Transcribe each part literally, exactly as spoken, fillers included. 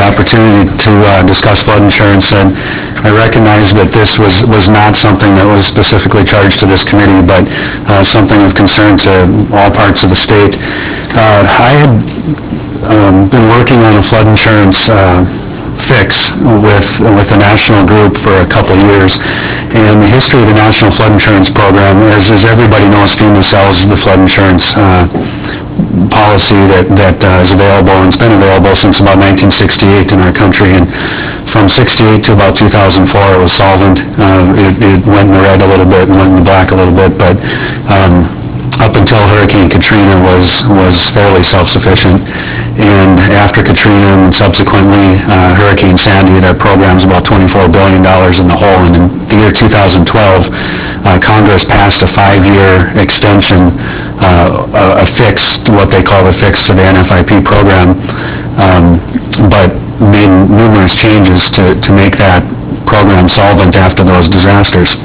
opportunity to uh, discuss flood insurance, and I recognize that this was, was not something that was specifically charged to this committee, but uh, something of concern to all parts of the state. Uh, I had um, been working on a flood insurance uh, fix with with the national group for a couple of years, and the history of the National Flood Insurance Program is, as everybody knows, FEMA sells the flood insurance uh, policy that, that uh, is available, and it's been available since about nineteen sixty-eight in our country, and from sixty-eight to about two thousand four it was solvent. Uh, it, it went in the red a little bit and went in the black a little bit, but um, up until Hurricane Katrina was was fairly self-sufficient, and after Katrina and subsequently uh, Hurricane Sandy, that program's about twenty-four billion dollars in the hole. And in the year two thousand twelve, uh, Congress passed a five-year extension, uh, a, a fix, what they call the fix to the N F I P program, um, but made numerous changes to, to make that program solvent after those disasters.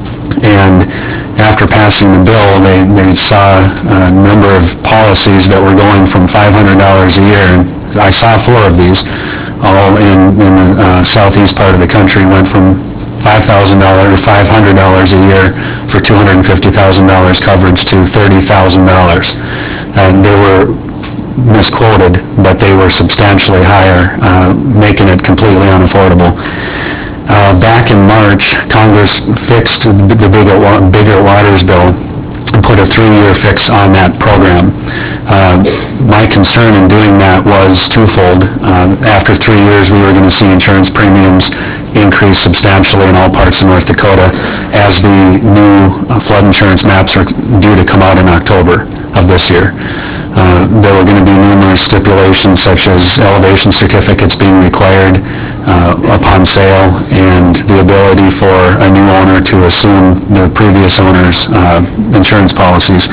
And after passing the bill, they, they saw a number of policies that were going from five hundred dollars a year. And I saw four of these, all in, in the uh, southeast part of the country, went from five thousand dollars or five hundred dollars a year for two hundred fifty thousand dollars coverage to thirty thousand dollars. And they were misquoted, but they were substantially higher, uh, making it completely unaffordable. Uh, back in March, Congress fixed the Bigger, Bigger Waters bill and put a three-year fix on that program. Uh, my concern in doing that was twofold. Uh, after three years, we were going to see insurance premiums increase substantially in all parts of North Dakota, as the new uh, flood insurance maps are due to come out in October of this year. Uh, there were going to be numerous stipulations, such as elevation certificates being required uh, upon sale, and the ability for a new owner to assume the previous owner's uh, insurance policies.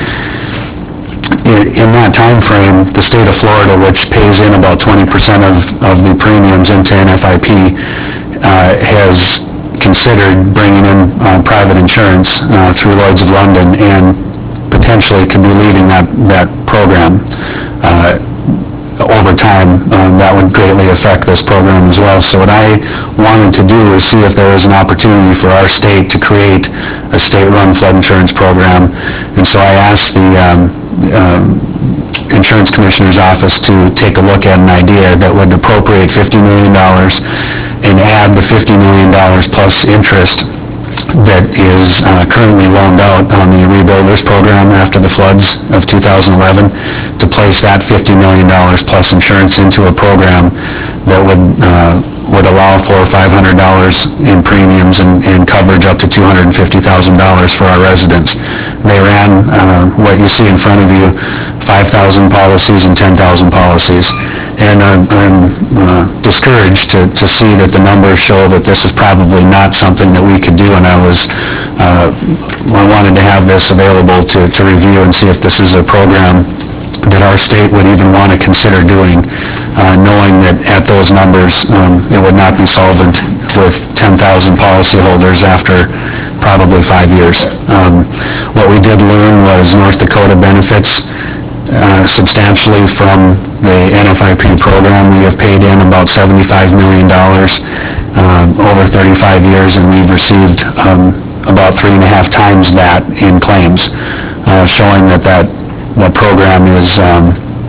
In, in that time frame, the state of Florida, which pays in about twenty percent of, of the premiums into N F I P, uh, has considered bringing in uh, private insurance uh, through Lloyd's of London, and potentially could be leaving that, that program. Uh, over time, um, that would greatly affect this program as well. So what I wanted to do is see if there was an opportunity for our state to create a state-run flood insurance program. And so I asked the um, um, Insurance Commissioner's Office to take a look at an idea that would appropriate fifty million dollars and add the fifty million dollars plus interest that is uh, currently loaned out on the Rebuilders Program after the floods of two thousand eleven, to place that fifty million dollars plus insurance into a program that would uh, would allow for five hundred dollars in premiums and, and coverage up to two hundred fifty thousand dollars for our residents. They ran uh, what you see in front of you, five thousand policies and ten thousand policies. And I'm, I'm uh, discouraged to, to see that the numbers show that this is probably not something that we could do, and I was uh, I wanted to have this available to, to review and see if this is a program that our state would even want to consider doing, uh, knowing that at those numbers um, it would not be solvent with ten thousand policyholders after probably five years. Um, what we did learn was North Dakota benefits Uh, substantially from the N F I P program. We have paid in about seventy-five million dollars uh, over thirty-five years, and we've received um, about three and a half times that in claims, uh, showing that that, that program is, um,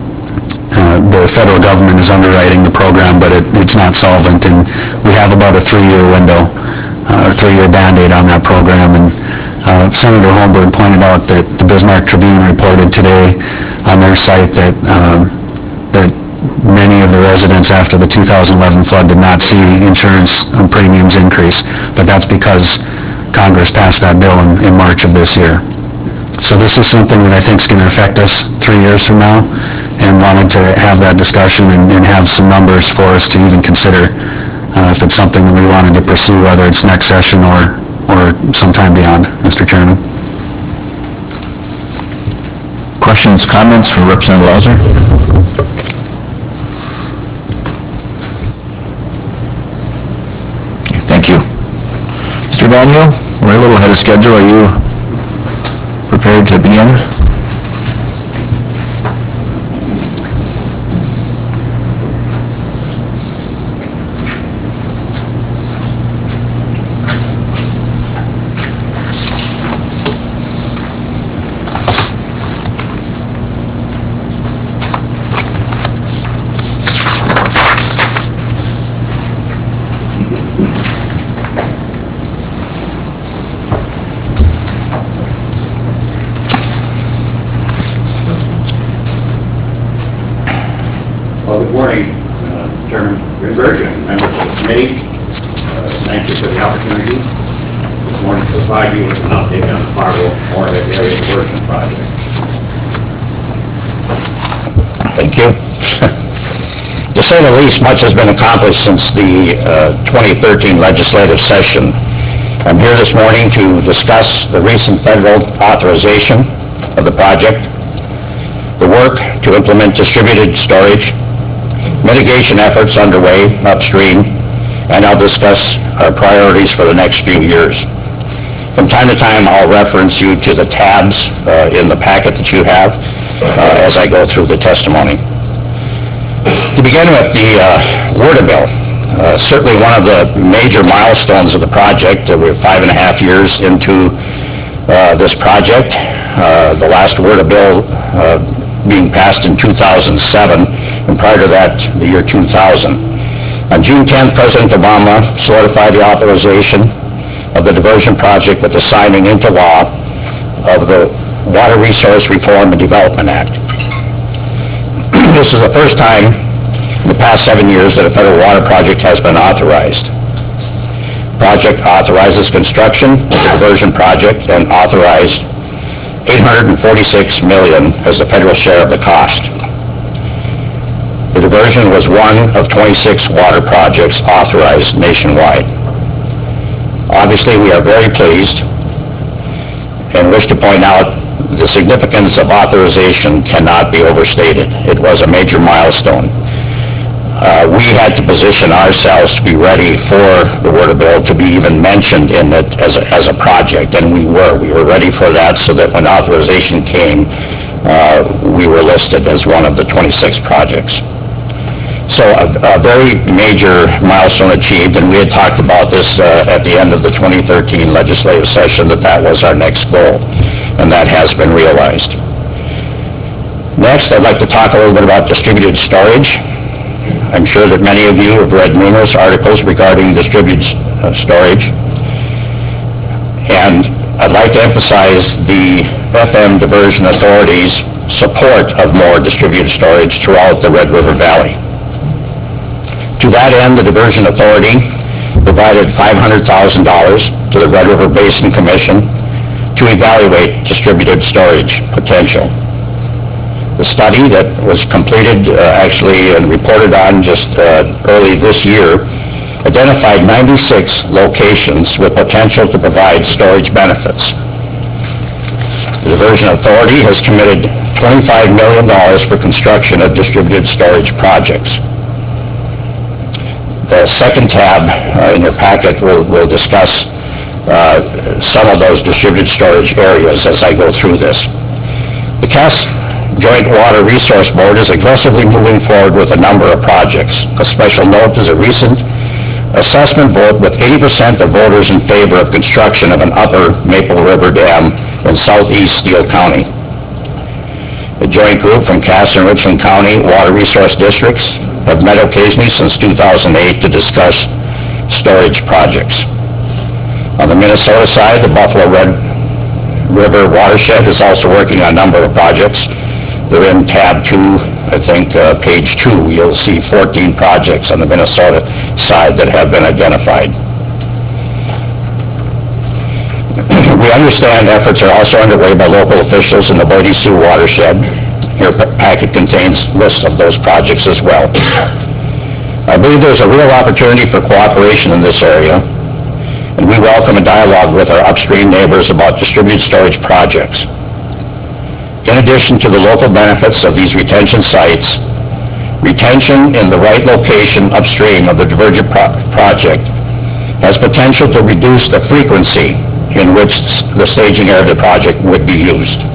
uh, the federal government is underwriting the program, but it, it's not solvent, and we have about a three-year window, uh, or three-year Band-Aid on that program. And Uh, Senator Holmberg pointed out that the Bismarck Tribune reported today on their site that um, that many of the residents after the two thousand eleven flood did not see insurance premiums increase, but that's because Congress passed that bill in, in March of this year. So this is something that I think is going to affect us three years from now, and wanted to have that discussion and, and have some numbers for us to even consider uh, if it's something that we wanted to pursue, whether it's next session or or sometime beyond. Mister Chairman. Questions, comments for Representative Lauser? Thank you. Mister Daniel, we're a little ahead of schedule. Are you prepared to begin? Chairman Greenberg and members of the committee. Uh, thank you for the opportunity this morning to provide you with an update on the Fargo-Moorhead Area Diversion Project. Thank you. To say the least, much has been accomplished since the uh, twenty thirteen legislative session. I'm here this morning to discuss the recent federal authorization of the project, the work to implement distributed storage, mitigation efforts underway upstream, and I'll discuss our priorities for the next few years. From time to time, I'll reference you to the tabs uh, in the packet that you have uh, as I go through the testimony. To begin with, the uh, WRDA bill. Uh, certainly one of the major milestones of the project. Uh, we're five and a half years into uh, this project. Uh, the last WRDA bill uh, being passed in two thousand seven, and prior to that, the year two thousand. On June tenth, President Obama solidified the authorization of the diversion project with the signing into law of the Water Resource Reform and Development Act. This is the first time in the past seven years that a federal water project has been authorized. Project authorizes construction of the diversion project and authorized eight hundred forty-six million dollars as the federal share of the cost. The diversion was one of twenty-six water projects authorized nationwide. Obviously, we are very pleased and wish to point out the significance of authorization cannot be overstated. It was a major milestone. Uh, we had to position ourselves to be ready for the WRDA bill to be even mentioned in it as a, as a project, and we were. We were ready for that so that when authorization came, uh, we were listed as one of the twenty-six projects. So a, a very major milestone achieved, and we had talked about this uh, at the end of the twenty thirteen legislative session, that that was our next goal, and that has been realized. Next, I'd like to talk a little bit about distributed storage. I'm sure that many of you have read numerous articles regarding distributed uh, storage, and I'd like to emphasize the F M Diversion Authority's support of more distributed storage throughout the Red River Valley. To that end, the Diversion Authority provided five hundred thousand dollars to the Red River Basin Commission to evaluate distributed storage potential. The study that was completed uh, actually and reported on just uh, early this year identified ninety-six locations with potential to provide storage benefits. The Diversion Authority has committed twenty-five million dollars for construction of distributed storage projects. The second tab uh, in your packet will, will discuss uh, some of those distributed storage areas as I go through this. The Cass Joint Water Resource Board is aggressively moving forward with a number of projects. A special note is a recent assessment vote with eighty percent of voters in favor of construction of an upper Maple River Dam in southeast Steele County. A joint group from Cass and Richland County Water Resource Districts have met occasionally since two thousand eight to discuss storage projects. On the Minnesota side, the Buffalo Red River Watershed is also working on a number of projects. They're in tab two, I think, uh, page two. You'll see fourteen projects on the Minnesota side that have been identified. We understand efforts are also underway by local officials in the Boise Sioux watershed. Your packet contains lists of those projects as well. I believe there's a real opportunity for cooperation in this area, and we welcome a dialogue with our upstream neighbors about distributed storage projects. In addition to the local benefits of these retention sites, retention in the right location upstream of the diversion pro- project has potential to reduce the frequency in which the staging area of the project would be used.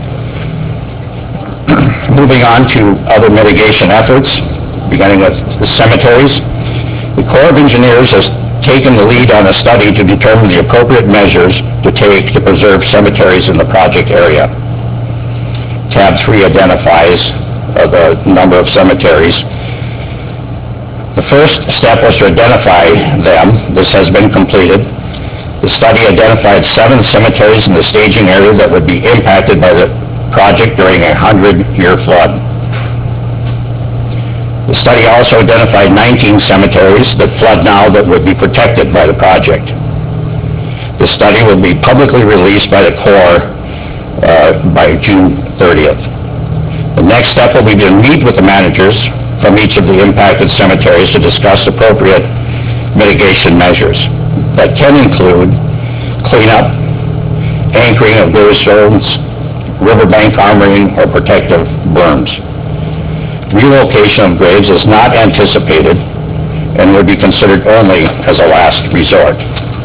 Moving on to other mitigation efforts, beginning with the cemeteries. The Corps of Engineers has taken the lead on a study to determine the appropriate measures to take to preserve cemeteries in the project area. Tab three identifies uh, the number of cemeteries. The first step was to identify them. This has been completed. The study identified seven cemeteries in the staging area that would be impacted by the project during a hundred-year flood. The study also identified nineteen cemeteries that flood now that would be protected by the project. The study will be publicly released by the Corps uh, by June thirtieth. The next step will be to meet with the managers from each of the impacted cemeteries to discuss appropriate mitigation measures that can include cleanup, anchoring of gravestones, riverbank armoring, or protective berms. Relocation of graves is not anticipated and would be considered only as a last resort.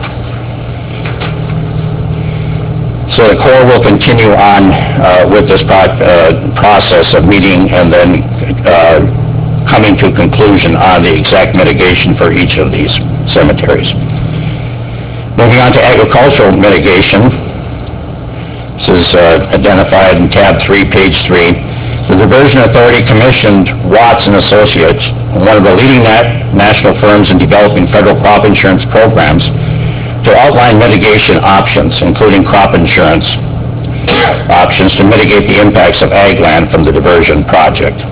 So the Corps will continue on uh, with this pro- uh, process of meeting and then uh, coming to a conclusion on the exact mitigation for each of these cemeteries. Moving on to agricultural mitigation. This is uh, identified in tab three, page three. The Diversion Authority commissioned Watts and Associates, one of the leading nat- national firms in developing federal crop insurance programs, to outline mitigation options, including crop insurance options to mitigate the impacts of ag land from the diversion project.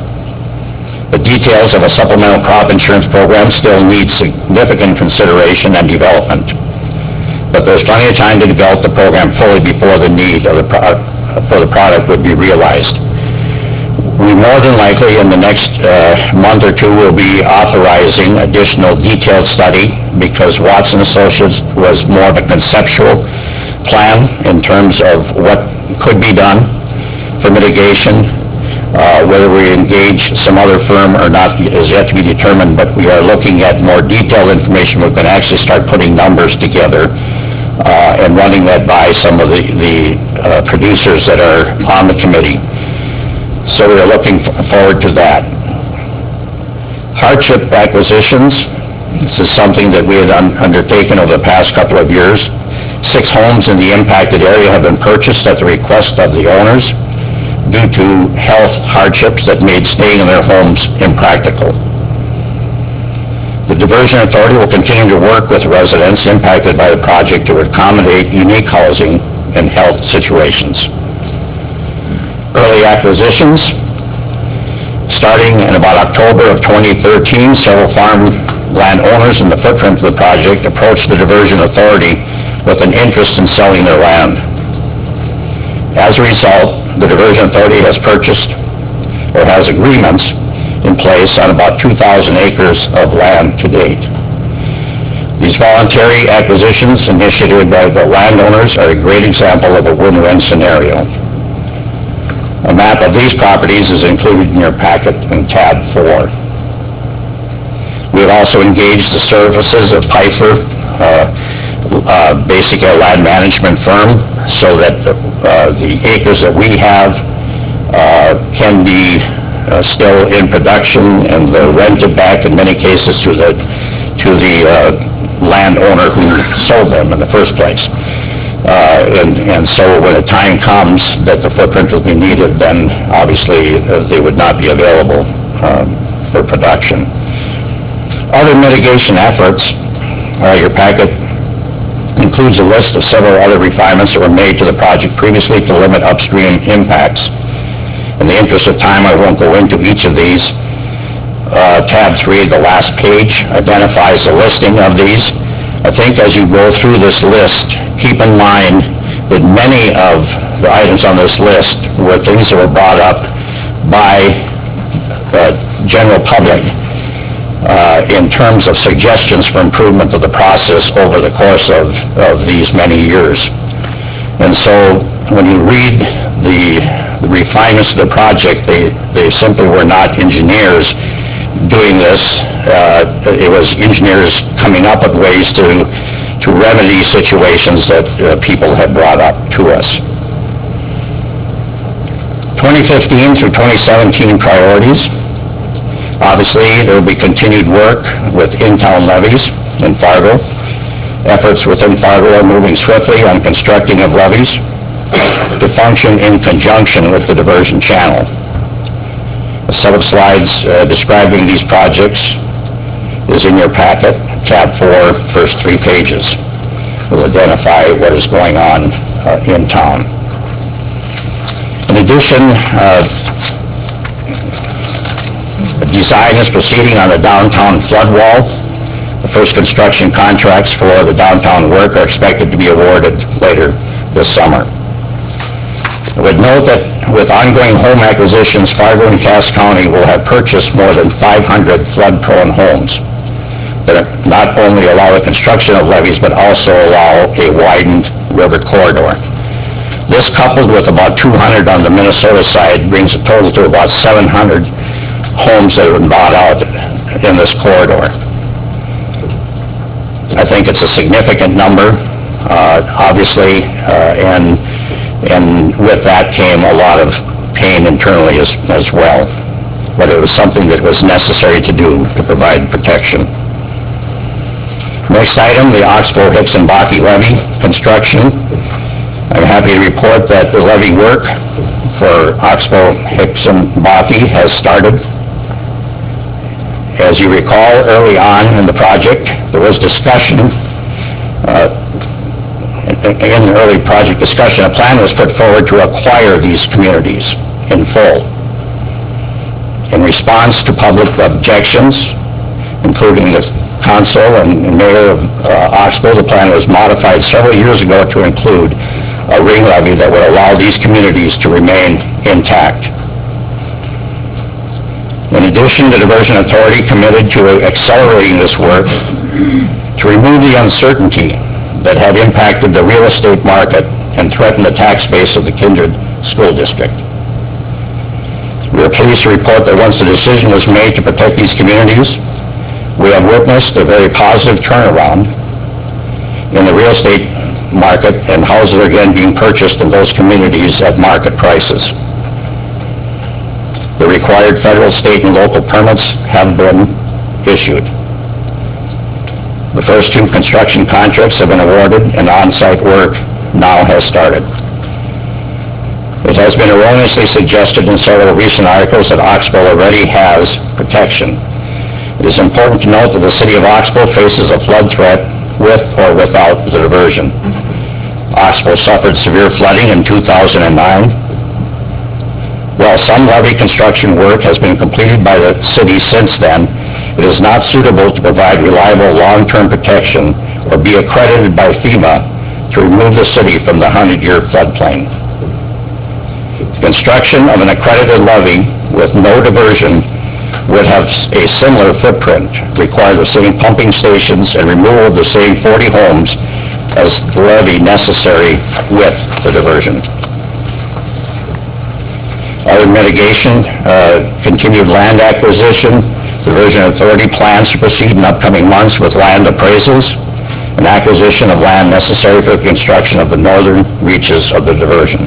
The details of a supplemental crop insurance program still need significant consideration and development, but there's plenty of time to develop the program fully before the need of the pro- for the product would be realized. We more than likely in the next uh, month or two will be authorizing additional detailed study because Watts and Associates was more of a conceptual plan in terms of what could be done for mitigation. Uh, whether we engage some other firm or not is yet to be determined, but we are looking at more detailed information. We're going to actually start putting numbers together uh, and running that by some of the, the uh, producers that are on the committee. So we are looking f- forward to that. Hardship acquisitions. This is something that we had un- undertaken over the past couple of years. Six homes in the impacted area have been purchased at the request of the owners due to health hardships that made staying in their homes impractical. The Diversion Authority will continue to work with residents impacted by the project to accommodate unique housing and health situations. Early acquisitions. Starting in about October of twenty thirteen, several farm land owners in the footprint of the project approached the Diversion Authority with an interest in selling their land. As a result, the Diversion Authority has purchased or has agreements in place on about two thousand acres of land to date. These voluntary acquisitions initiated by the landowners are a great example of a win-win scenario. A map of these properties is included in your packet in tab four. We have also engaged the services of Piper, uh, uh, basically a land management firm, so that uh, the acres that we have uh, can be uh, still in production and they're rented back in many cases to the to the uh, landowner who sold them in the first place. Uh, and, and so when the time comes that the footprint will be needed, then obviously uh, they would not be available um, for production. Other mitigation efforts, uh, your packet includes a list of several other refinements that were made to the project previously to limit upstream impacts. In the interest of time, I won't go into each of these. Uh, tab three, the last page, identifies the listing of these. I think as you go through this list, keep in mind that many of the items on this list were things that were brought up by the general public uh, in terms of suggestions for improvement of the process over the course of, of these many years. And so when you read the, the refinements of the project, they, they simply were not engineers doing this. Uh, it was engineers coming up with ways to to remedy situations that uh, people had brought up to us. twenty fifteen through twenty seventeen priorities. Obviously, there will be continued work with in-town levees in Fargo. Efforts within Fargo are moving swiftly on constructing of levees to function in conjunction with the diversion channel. A set of slides uh, describing these projects is in your packet, tab four, first three pages. Will identify what is going on uh, in town. In addition, uh, The design is proceeding on the downtown flood wall. The first construction contracts for the downtown work are expected to be awarded later this summer. I would note that with ongoing home acquisitions, Fargo and Cass County will have purchased more than five hundred flood-prone homes that not only allow the construction of levees, but also allow a widened river corridor. This, coupled with about two hundred on the Minnesota side, brings a total to about seven hundred homes that have been bought out in this corridor. I think it's a significant number, uh, obviously, uh, and and with that came a lot of pain internally as, as well. But it was something that was necessary to do to provide protection. Next item, the Oxbow Hixson-Bakke levee construction. I'm happy to report that the levee work for Oxbow Hixson-Bakke has started. As you recall, early on in the project, there was discussion, uh, in the early project discussion, a plan was put forward to acquire these communities in full. In response to public objections, including the council and mayor of uh, Oxbow, the plan was modified several years ago to include a ring levee that would allow these communities to remain intact. In addition, the Diversion Authority committed to accelerating this work to remove the uncertainty that had impacted the real estate market and threatened the tax base of the Kindred School District. We are pleased to report that once the decision was made to protect these communities, we have witnessed a very positive turnaround in the real estate market, and houses are again being purchased in those communities at market prices. The required federal, state, and local permits have been issued. The first two construction contracts have been awarded, and on-site work now has started. It has been erroneously suggested in several recent articles that Oxbow already has protection. It is important to note that the city of Oxbow faces a flood threat with or without the diversion. Oxbow suffered severe flooding in two thousand nine. While some levee construction work has been completed by the city since then, it is not suitable to provide reliable long-term protection or be accredited by FEMA to remove the city from the hundred-year floodplain. The construction of an accredited levee with no diversion would have a similar footprint, require the same pumping stations and removal of the same forty homes as the levee necessary with the diversion. Other mitigation, uh, continued land acquisition. The Diversion Authority plans to proceed in upcoming months with land appraisals and acquisition of land necessary for the construction of the northern reaches of the diversion.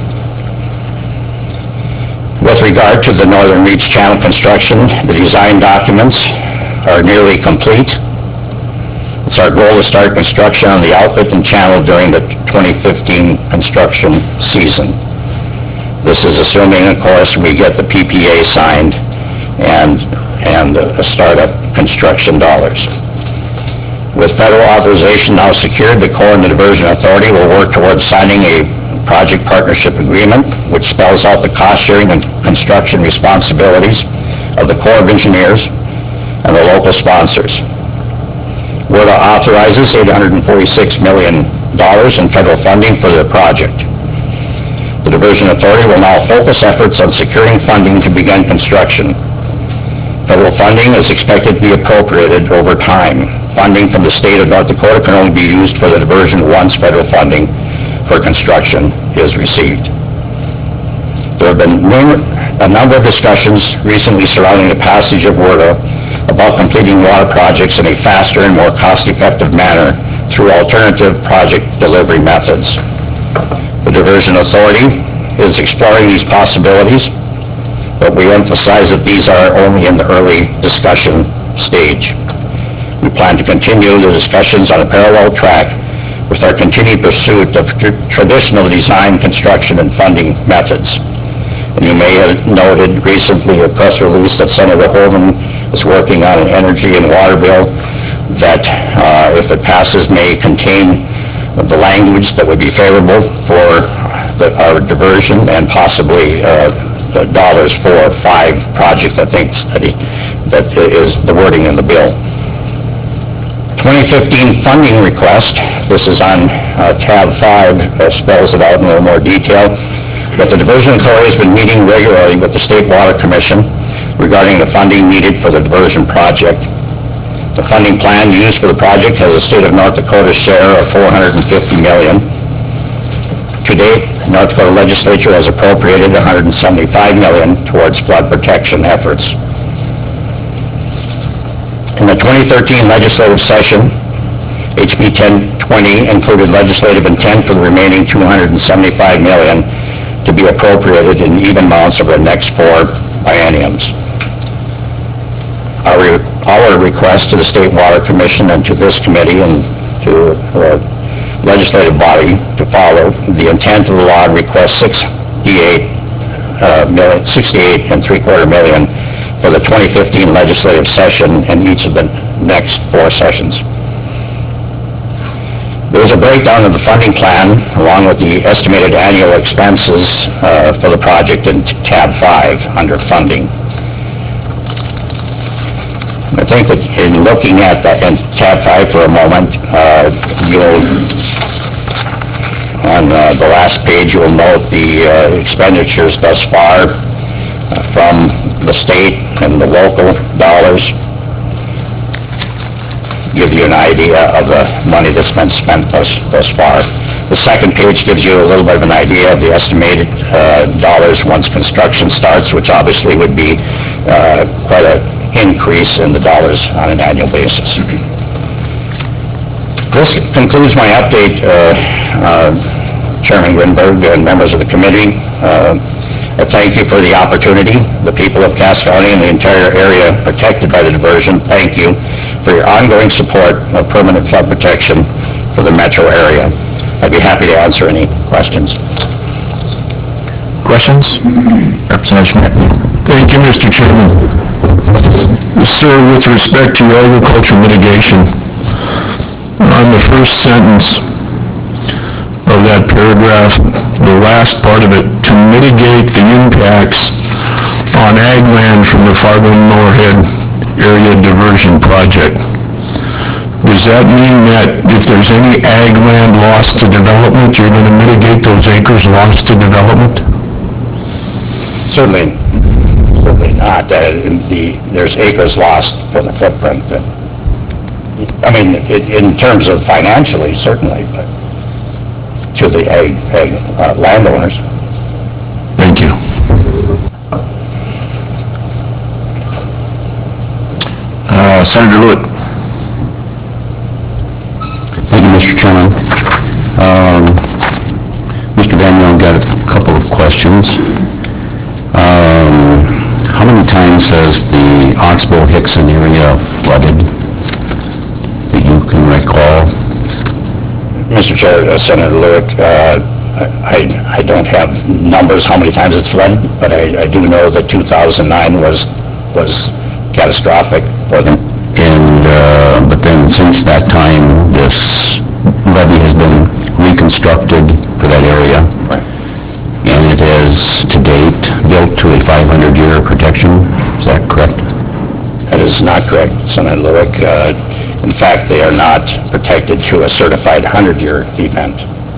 With regard to the Northern Reach Channel construction, the design documents are nearly complete. It's our goal to start construction on the outlet and channel during the twenty fifteen construction season. This is assuming, of course, we get the P P A signed and, and a startup construction dollars. With federal authorization now secured, the Corps and the Diversion Authority will work towards signing a project partnership agreement, which spells out the cost-sharing and construction responsibilities of the Corps of Engineers and the local sponsors. W E R D A authorizes eight hundred forty-six million dollars in federal funding for the project. The Diversion Authority will now focus efforts on securing funding to begin construction. Federal funding is expected to be appropriated over time. Funding from the state of North Dakota can only be used for the diversion once federal funding for construction is received. There have been a number of discussions recently surrounding the passage of W E R D A about completing water projects in a faster and more cost-effective manner through alternative project delivery methods. The Diversion Authority is exploring these possibilities, but we emphasize that these are only in the early discussion stage. We plan to continue the discussions on a parallel track with our continued pursuit of tr- traditional design, construction, and funding methods. And you may have noted recently a press release that Senator Holman is working on an energy and water bill that, uh, if it passes, may contain the language that would be favorable for the, our diversion and possibly uh, uh, dollars for five projects, I think, that he- that is the wording in the bill. twenty fifteen funding request, this is on uh, tab five, uh, spells it out in a little more detail, but the diversion authority has been meeting regularly with the State Water Commission regarding the funding needed for the diversion project. The funding plan used for the project has a state of North Dakota's share of four hundred fifty million dollars. To date, North Dakota legislature has appropriated one hundred seventy-five million dollars towards flood protection efforts. In the twenty thirteen legislative session, H B ten twenty included legislative intent for the remaining two hundred seventy-five million dollars to be appropriated in even amounts over the next four bienniums. Our, re- our request to the State Water Commission and to this committee and to the legislative body to follow the intent of the law and request sixty-eight uh, million, sixty-eight and three quarter million for the twenty fifteen legislative session and each of the next four sessions. There's a breakdown of the funding plan along with the estimated annual expenses uh, for the project in tab five under funding. I think that in looking at that in tab five for a moment, uh, you'll, on uh, the last page, you'll note the uh, expenditures thus far uh, from the state and the local dollars. Give you an idea of the money that's been spent thus, thus far. The second page gives you a little bit of an idea of the estimated uh, dollars once construction starts, which obviously would be uh, quite a increase in the dollars on an annual basis. This concludes my update, uh, uh, Chairman Grinberg and members of the committee. Uh, I thank you for the opportunity. The people of Cass County and the entire area protected by the diversion, thank you for your ongoing support of permanent flood protection for the metro area. I'd be happy to answer any questions. Questions? Representative Schmidt. Thank you, Mister Chairman. Sir, with respect to agriculture mitigation, on the first sentence of that paragraph, the last part of it, to mitigate the impacts on ag land from the Fargo-Moorhead Area Diversion Project. Does that mean that if there's any ag land lost to development, you're going to mitigate those acres lost to development? Certainly, certainly not. Uh, the, there's acres lost for the footprint. That, I mean, it, in terms of financially, certainly, but to the ag, ag uh, landowners. Thank you. Uh, Senator Lewitt. Thank you, Mister Chairman. Um, Mister Daniel, got a couple of questions. Um, how many times has the Oxbow-Hickson area flooded that you can recall? Mister Chair, uh, Senator Lewitt, uh, I, I don't have numbers how many times it's flooded, but I, I do know that two thousand nine was was catastrophic for them. And, uh, but then since that time, this levee has been reconstructed for that area. Right. And it is, to date, built to a five hundred year protection. Is that correct? That is not correct, Senator Lewitt. Uh, in fact, they are not protected to a certified one hundred year event.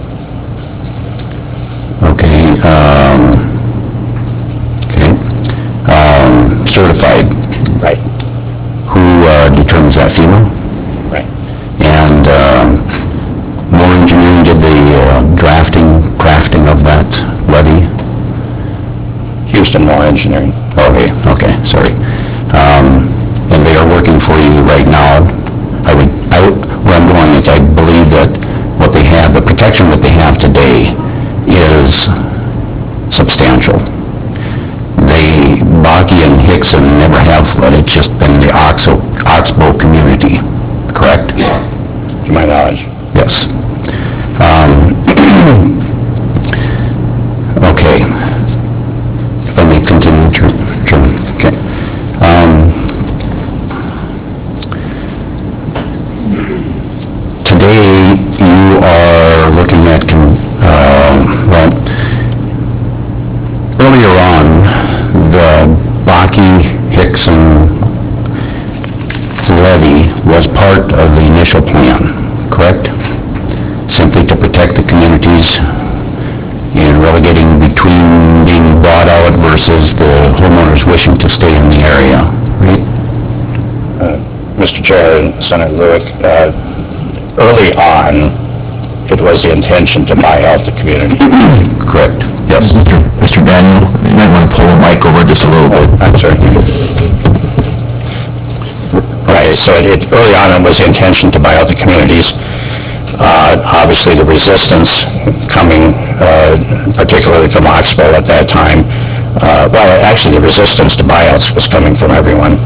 Okay. Um, okay. Um, certified. Right. Who uh, determines that, FEMA? Right. And um, Moore Engineering did the uh, drafting, crafting of that levee? Houston Moore Engineering. Okay, okay, sorry. Um, and they are working for you right now. I would, I would, where I'm going is I believe that what they have, the protection that they have today is substantial. They, Bakke and Hickson never have flooded, it's just been the Oxo, Oxbow community, correct? To my knowledge. Yes. Um, okay. If I may continue, Chairman. Okay. Um, today, you are looking at, con- uh, well, earlier on, part of the initial plan, correct? Simply to protect the communities and relegating between being bought out versus the homeowners wishing to stay in the area, right? Mister Chair and Senator Lewick, uh, early on, it was the intention to buy out the community. Correct. Yes. Mister Daniel, you might want to pull the mic over just a little bit. I'm sorry. Right, so it, it- early on, it was the intention to buy out the communities. Uh, Obviously, the resistance coming, uh, particularly from Oxbow at that time, uh, well, actually, the resistance to buyouts was coming from everyone.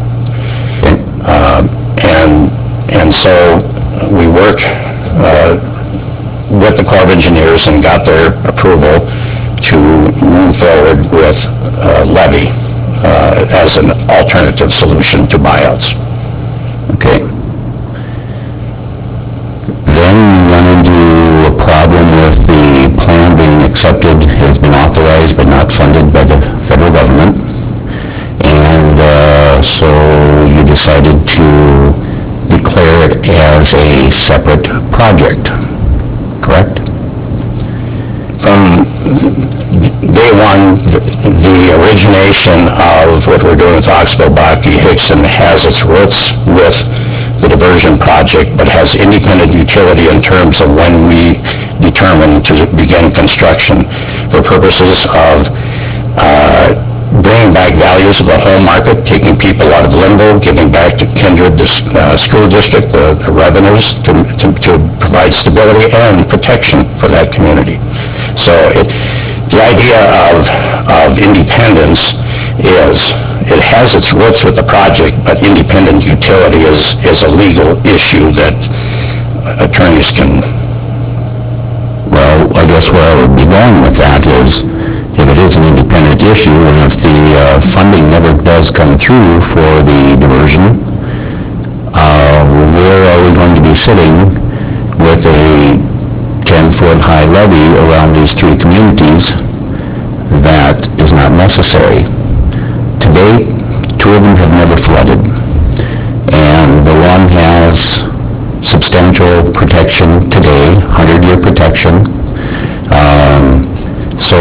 Uh, And, and so we worked uh, with the Corps of Engineers and got their approval to move forward with uh, levy uh, as an alternative solution to buyouts. Okay. Then we run into a problem with the plan being accepted, has been authorized but not funded by the federal government. And uh, so you decided to declare it as a separate project, correct? From day one, the the origination of what we're doing with Oxbow, Baki, Hickson has its roots with the diversion project, but has independent utility in terms of when we determine to begin construction for purposes of uh, bringing back values of the home market, taking people out of limbo, giving back to Kindred uh, School District the, the revenues to, to, to provide stability and protection for that community. So it, the idea of, of independence is, it has its roots with the project, but independent utility is, is a legal issue that attorneys can... Well, I guess where I would be going with that is, if it is an independent issue, and if the uh, funding never does come through for the diversion, uh, where are we going to be sitting with a ten-foot-high levee around these three communities that is not necessary? To date, two of them have never flooded, and the one has substantial protection today, hundred-year protection. Um, so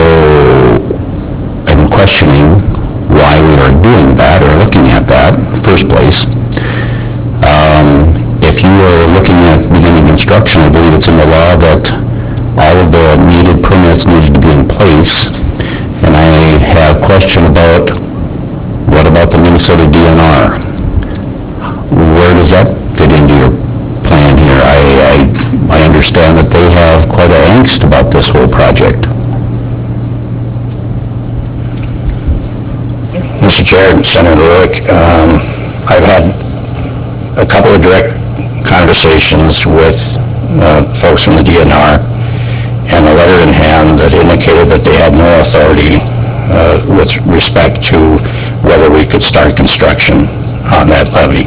I'm questioning why we are doing that or looking at that in the first place. Um, if you are looking at beginning construction, I believe it's in the law that all of the needed permits needed to be in place, and I have a question about what about the Minnesota D N R? Where does that fit into your plan here? I, I, I understand that they have quite a angst about this whole project. Mister Chair, Senator Lewick, um, I've had a couple of direct conversations with uh, folks from the D N R, and a letter in hand that indicated that they had no authority uh, with respect to whether we could start construction on that levee.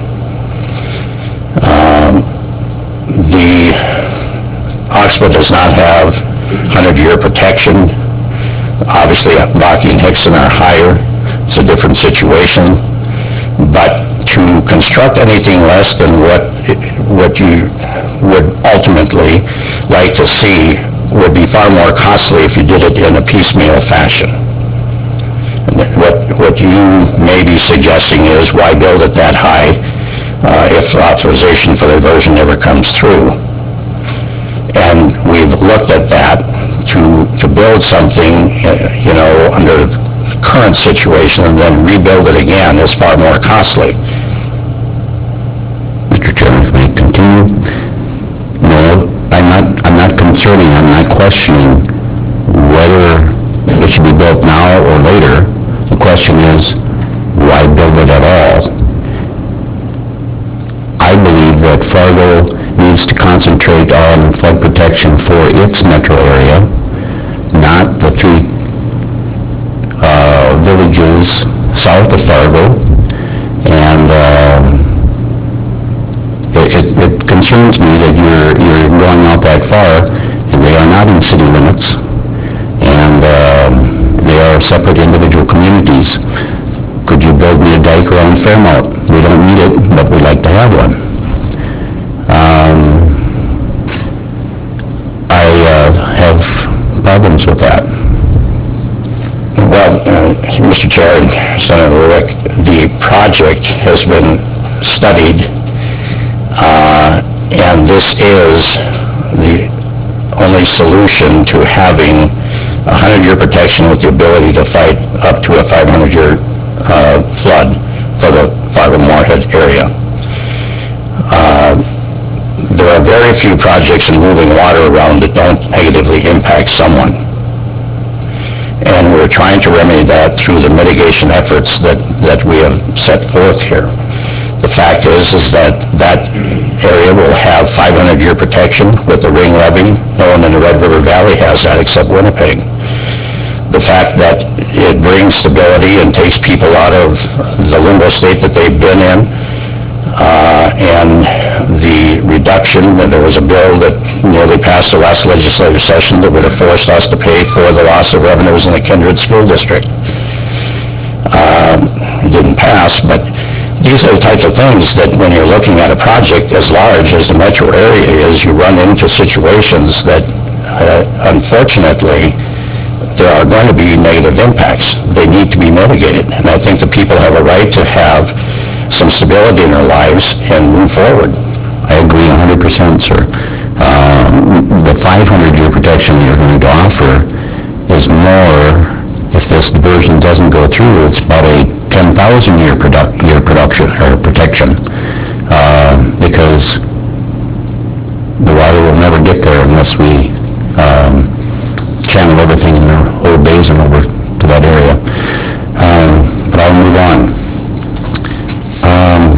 Um, the Oxbow does not have hundred-year protection. Obviously, Baki and Hickson are higher. It's a different situation. But to construct anything less than what what you would ultimately like to see would be far more costly if you did it in a piecemeal fashion. What, what you may be suggesting is, why build it that high uh, if authorization for the diversion never comes through? And we've looked at that. To, to build something, you know, under the current situation and then rebuild it again is far more costly. Mister Chairman, if I may continue? No, I'm not, I'm not concerning, I'm not questioning whether it should be built now or later. The question is, why build it at all? I believe that Fargo needs to concentrate on flood protection for its metro area, not the three uh, villages south of Fargo. And um, it, it, it concerns me that you're, you're going out that far, and they are not in city limits, and um, they are separate individual communities. Could you build me a dike around Fairmount? We don't need it, but we'd like to have one. concerns with that? Well, uh, Mister Chair and Senator Lurick, the project has been studied, uh, and this is the only solution to having a hundred-year protection with the ability to fight up to a five hundred year uh, flood for the Fargo-Moorhead area. Uh, there are very few projects in moving water around that don't negatively impact someone. And we're trying to remedy that through the mitigation efforts that, that we have set forth here. The fact is, is that that area will have five hundred year protection with the ring levee. No one in the Red River Valley has that except Winnipeg. The fact that it brings stability and takes people out of the limbo state that they've been in, uh, and the reduction, and there was a bill that nearly passed the last legislative session that would have forced us to pay for the loss of revenues in the Kindred School District. Um, it didn't pass, but these are the types of things that when you're looking at a project as large as the metro area is, you run into situations that, uh, unfortunately, there are going to be negative impacts. They need to be mitigated, and I think the people have a right to have some stability in their lives and move forward. I agree one hundred percent, sir. Um, the five hundred year protection you're going to offer is more, if this diversion doesn't go through, it's about a ten thousand year product, year production, or protection, uh, because the water will never get there unless we um, channel everything in the old basin over to that area. Um, but I'll move on. Um,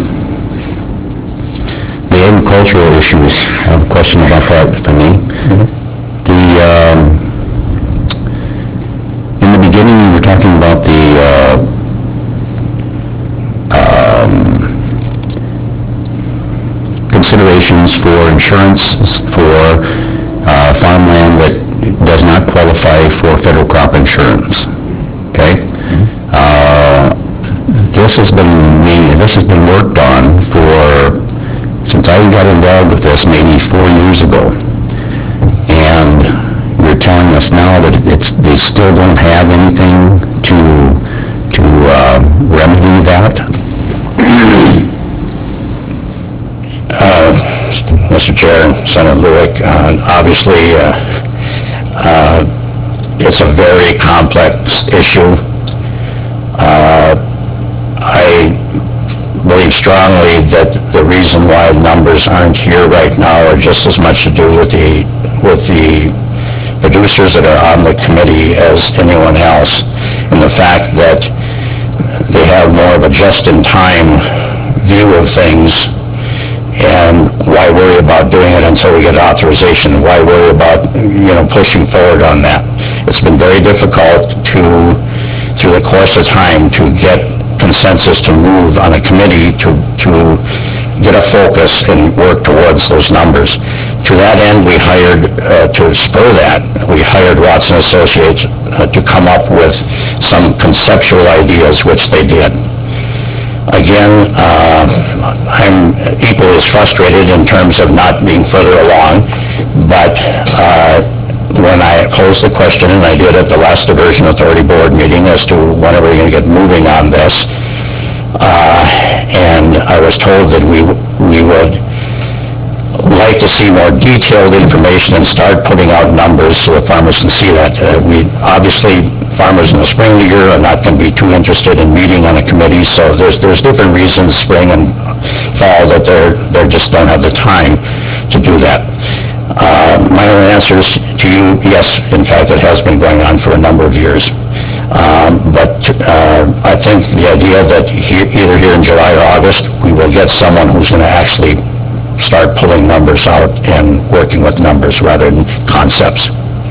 the agricultural issues, I have a question about that, if I may. Mm-hmm. The, um, in the beginning, you were talking about the uh, um, considerations for insurance for uh, farmland that does not qualify for federal crop insurance. Okay? Mm-hmm. Uh, this has been me, this has been worked on for, since I got involved with this maybe four years ago. And you're telling us now that it's, they still don't have anything to, to uh, remedy that? uh, Mister Chair and Senator Lurick, uh, obviously, uh, Uh, it's a very complex issue. Uh, I believe strongly that the reason why numbers aren't here right now are just as much to do with the with the producers that are on the committee as anyone else, and the fact that they have more of a just-in-time view of things. And why worry about doing it until we get authorization? Why worry about, you know, pushing forward on that? It's been very difficult to, through the course of time, to get consensus to move on a committee to, to get a focus and work towards those numbers. To that end, we hired, uh, to spur that, we hired Watson Associates uh, to come up with some conceptual ideas, which they did. Again, uh, I'm equally as frustrated in terms of not being further along, but uh, when I posed the question, and I did at the last Diversion Authority Board meeting as to when are we going to get moving on this, uh, and I was told that we, we would like to see more detailed information and start putting out numbers so that farmers can see that. Uh, we obviously, farmers in the spring of the year are not going to be too interested in meeting on a committee, so there's there's different reasons, spring and fall, that they're they just don't have the time to do that. Uh, my own answer is to you, yes, in fact, it has been going on for a number of years. Um, but uh, I think the idea that he, either here in July or August, we will get someone who's going to actually start pulling numbers out and working with numbers rather than concepts.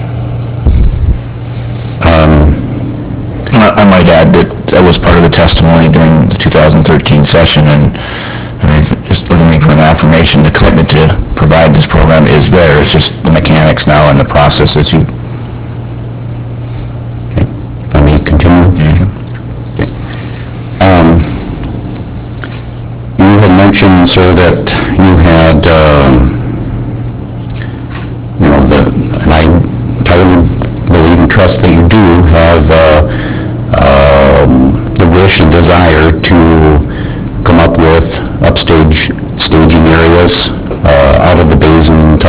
Um, I, I might add that that was part of the testimony during the two thousand thirteen session, and I mean, just looking for an affirmation, the commitment to provide this program is there. It's just the mechanics now and the process that you... Okay. Let me continue. Mm-hmm. Okay. Um, you had mentioned, sir, that you had, um, you know, the, and I totally believe and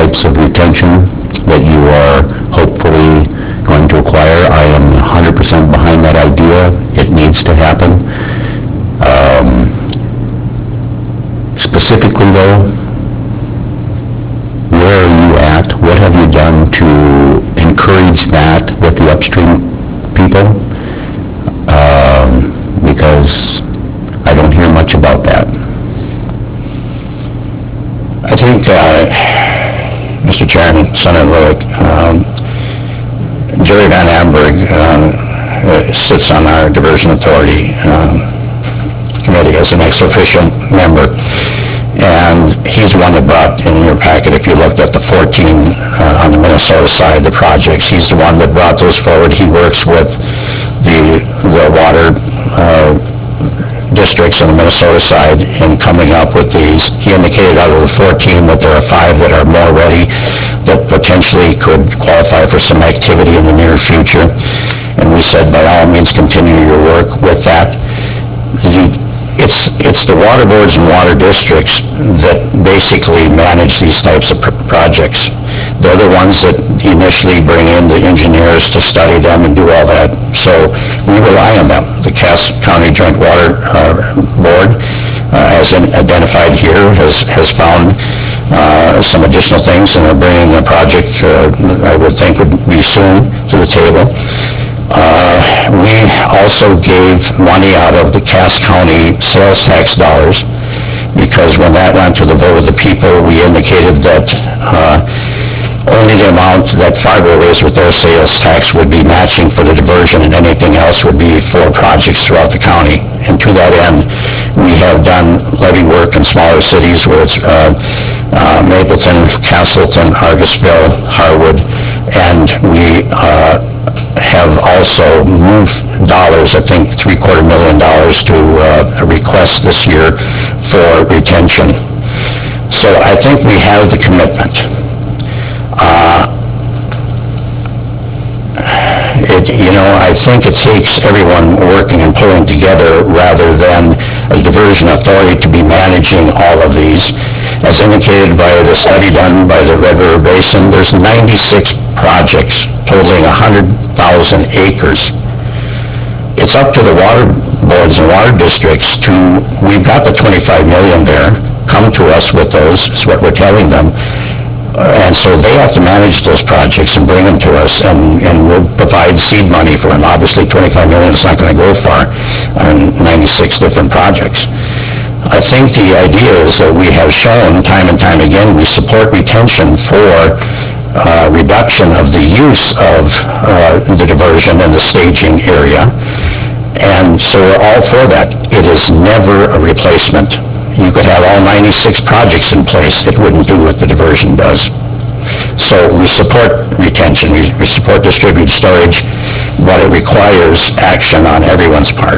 types of retention that you are hopefully going to acquire. I am one hundred percent behind that idea. It needs to happen. Um, specifically though, where are you at? What have you done to encourage that with the upstream people? Um, because I don't hear much about that. I think, uh, Mister Chairman, Senator Lewis, um, Jerry Van Amberg uh, sits on our diversion authority um, committee as an ex officio member, and he's the one that brought in your packet, if you looked at the fourteen uh, on the Minnesota side, the projects, he's the one that brought those forward. He works with the, the water uh, districts on the Minnesota side in coming up with these. He indicated out of the fourteen that there are five that are more ready, that potentially could qualify for some activity in the near future. And we said, by all means, continue your work with that. The, it's, it's the water boards and water districts that basically manage these types of pr- projects. They're the ones that initially bring in the engineers to study them and do all that. So we rely on them. The Cass County Joint Water uh, Board, uh, as in identified here, has, has found uh, some additional things and are bringing a project, uh, I would think would be soon, to the table. Uh, we also gave money out of the Cass County sales tax dollars, because when that went to the vote of the people, we indicated that uh, only the amount that Fargo raised with their sales tax would be matching for the diversion, and anything else would be for projects throughout the county. And to that end, we have done levy work in smaller cities where it's uh, uh, Mapleton, Castleton, Argosville, Harwood, and we uh, have also moved dollars, I think three-quarter million dollars, to uh, a request this year for retention. So I think we have the commitment. Uh, it, you know, I think it takes everyone working and pulling together rather than a diversion authority to be managing all of these. As indicated by the study done by the Red River Basin, there's ninety-six projects totaling one hundred thousand acres. It's up to the water boards and water districts to, we've got the twenty-five million there, come to us with those, is what we're telling them. And so they have to manage those projects and bring them to us, and, and we'll provide seed money for them. Obviously, twenty-five million is not going to go far on ninety-six different projects. I think the idea is that we have shown time and time again, we support retention for uh, reduction of the use of uh, the diversion and the staging area. And so we're all for that. It is never a replacement. You could have all ninety-six projects in place, it wouldn't do what the diversion does. So we support retention, we, we support distributed storage, but it requires action on everyone's part.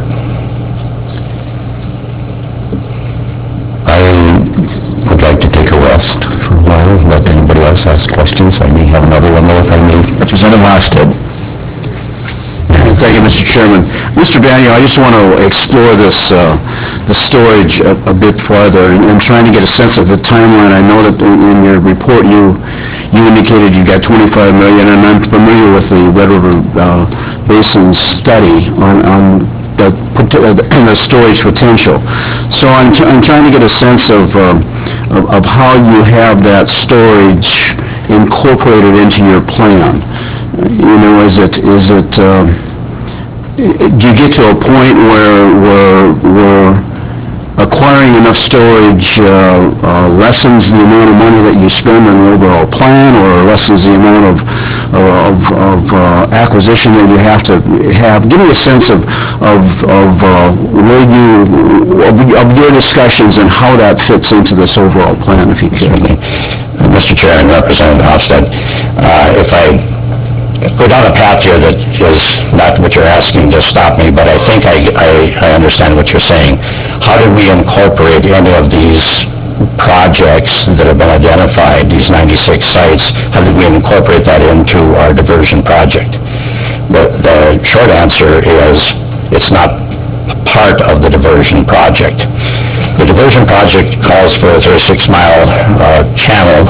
I would like to take a rest for a while, let anybody else ask questions. I may have another one though if I may. Representative Lasted. Thank you, Mister Chairman. Mister Banio, I just want to explore this, uh, the storage a, a bit farther, and, and trying to get a sense of the timeline. I know that in, in your report you you indicated you got twenty-five million, and I'm familiar with the Red River uh, Basin study on, on the, the storage potential. So I'm, t- I'm trying to get a sense of, uh, of of how you have that storage incorporated into your plan. You know, is it is it uh, do you get to a point where where, where acquiring enough storage uh, uh, lessens the amount of money that you spend on the overall plan, or lessens the amount of of, of uh, acquisition that you have to have? Give me a sense of of, of uh, where you of, of your discussions and how that fits into this overall plan, if you could. Uh, Mister Chair and Representative Hofstad, uh, if I go down a path here that is not what you're asking to stop me, but I think I, I, I understand what you're saying. How do we incorporate any of these projects that have been identified, these ninety-six sites, how do we incorporate that into our diversion project? The, the short answer is it's not part of the diversion project. The diversion project calls for a thirty-six mile uh, channel with eleven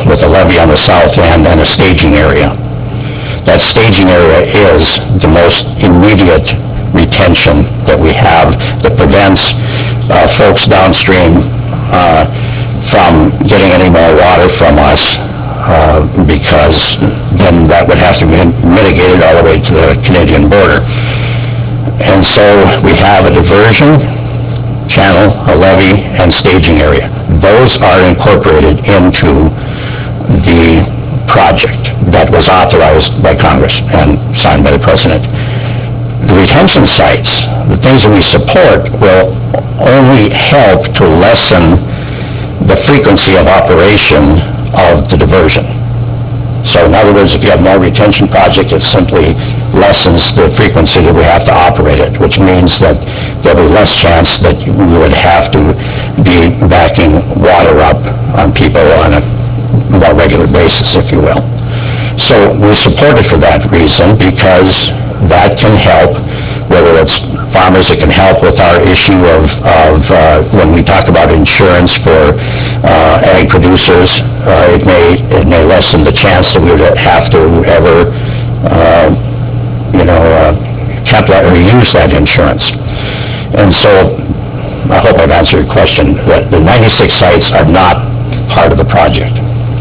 levee on the south end and a staging area. That staging area is the most immediate retention that we have that prevents uh, folks downstream uh, from getting any more water from us, uh, because then that would have to be mitigated all the way to the Canadian border. And so we have a diversion channel, a levee, and staging area. Those are incorporated into the project that was authorized by Congress and signed by the President. The retention sites, the things that we support, will only help to lessen the frequency of operation of the diversion. So in other words, if you have more retention project, it simply lessens the frequency that we have to operate it, which means that there'll be less chance that we would have to be backing water up on people on a more regular basis, if you will. So we support it for that reason, because that can help, whether it's farmers, it can help with our issue of, of uh, when we talk about insurance for uh, ag producers, uh, it may it may lessen the chance that we would have to ever, uh, you know, uh, capitalize or use that insurance. And so I hope I've answered your question. That the ninety-six sites are not part of the project.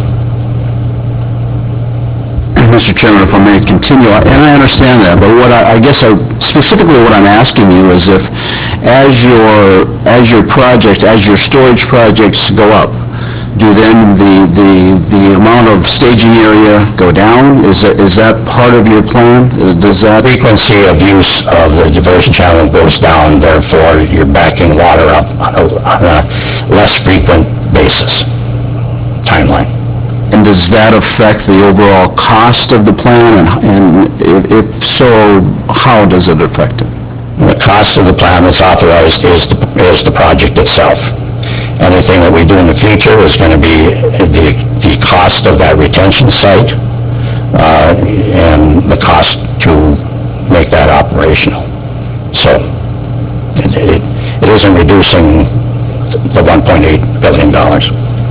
Mister Chairman, if I may continue, and I understand that, but what I, I guess I, specifically what I'm asking you is if, as your, as your project, as your storage projects go up, do then the, the, the amount of staging area go down? Is that, is that part of your plan? Does that... Frequency of use of the diversion channel goes down, therefore you're backing water up on a, on a less frequent basis, timeline. And does that affect the overall cost of the plan, and, and if, if so, how does it affect it? The cost of the plan that's authorized is the, is the project itself. Anything that we do in the future is going to be the, the cost of that retention site uh, and the cost to make that operational. So it, it, it isn't reducing the one point eight billion dollars.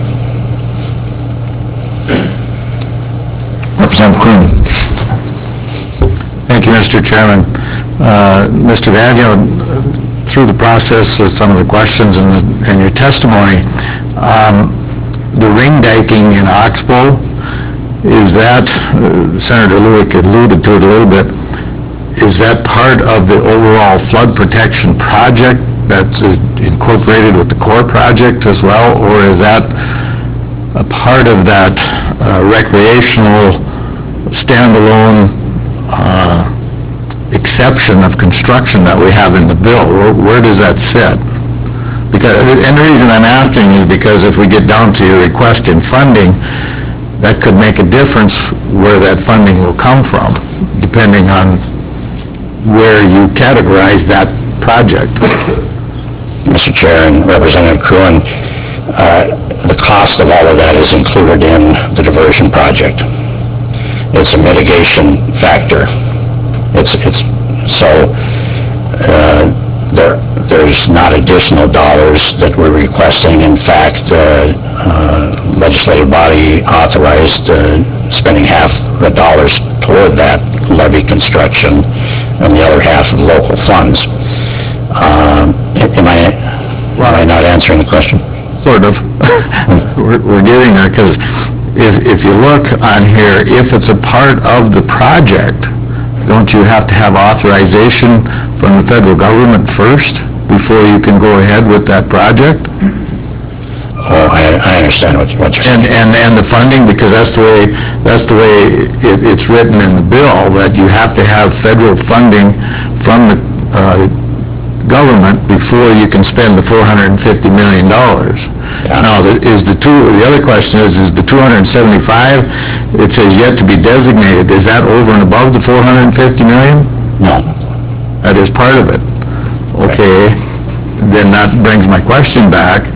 Representative Kroon. Thank you, Mister Chairman. Uh, Mister Vavio, through the process with some of the questions and, the, and your testimony, um, the ring diking in Oxbow, is that, uh, Senator Lueck alluded to it a little bit, is that part of the overall flood protection project that's uh, incorporated with the core project as well, or is that a part of that uh, recreational standalone uh, exception of construction that we have in the bill? Where, where does that sit? Because, and the reason I'm asking is because if we get down to your request in funding, that could make a difference where that funding will come from, depending on where you categorize that project. Mister Chair and Representative Kroon, uh, the cost of all of that is included in the diversion project. It's a mitigation factor. It's, it's, so uh, there, there's not additional dollars that we're requesting. In fact, uh, uh, legislative body authorized uh, spending half the dollars toward that levee construction and the other half of local funds. Um, am I, am I not answering the question? Sort of. we're, we're getting there, because if, if you look on here, if it's a part of the project, don't you have to have authorization from the federal government first before you can go ahead with that project? Oh, I, I understand what, what you're saying. And, and, and the funding, because that's the way, that's the way it, it's written in the bill, that you have to have federal funding from the uh, government before you can spend the four hundred fifty million dollars. Yeah. Now, the, is the two, the other question is, is the two hundred seventy-five, it says yet to be designated, is that over and above the four hundred fifty million? No. That is part of it. Okay, right. Then that brings my question back.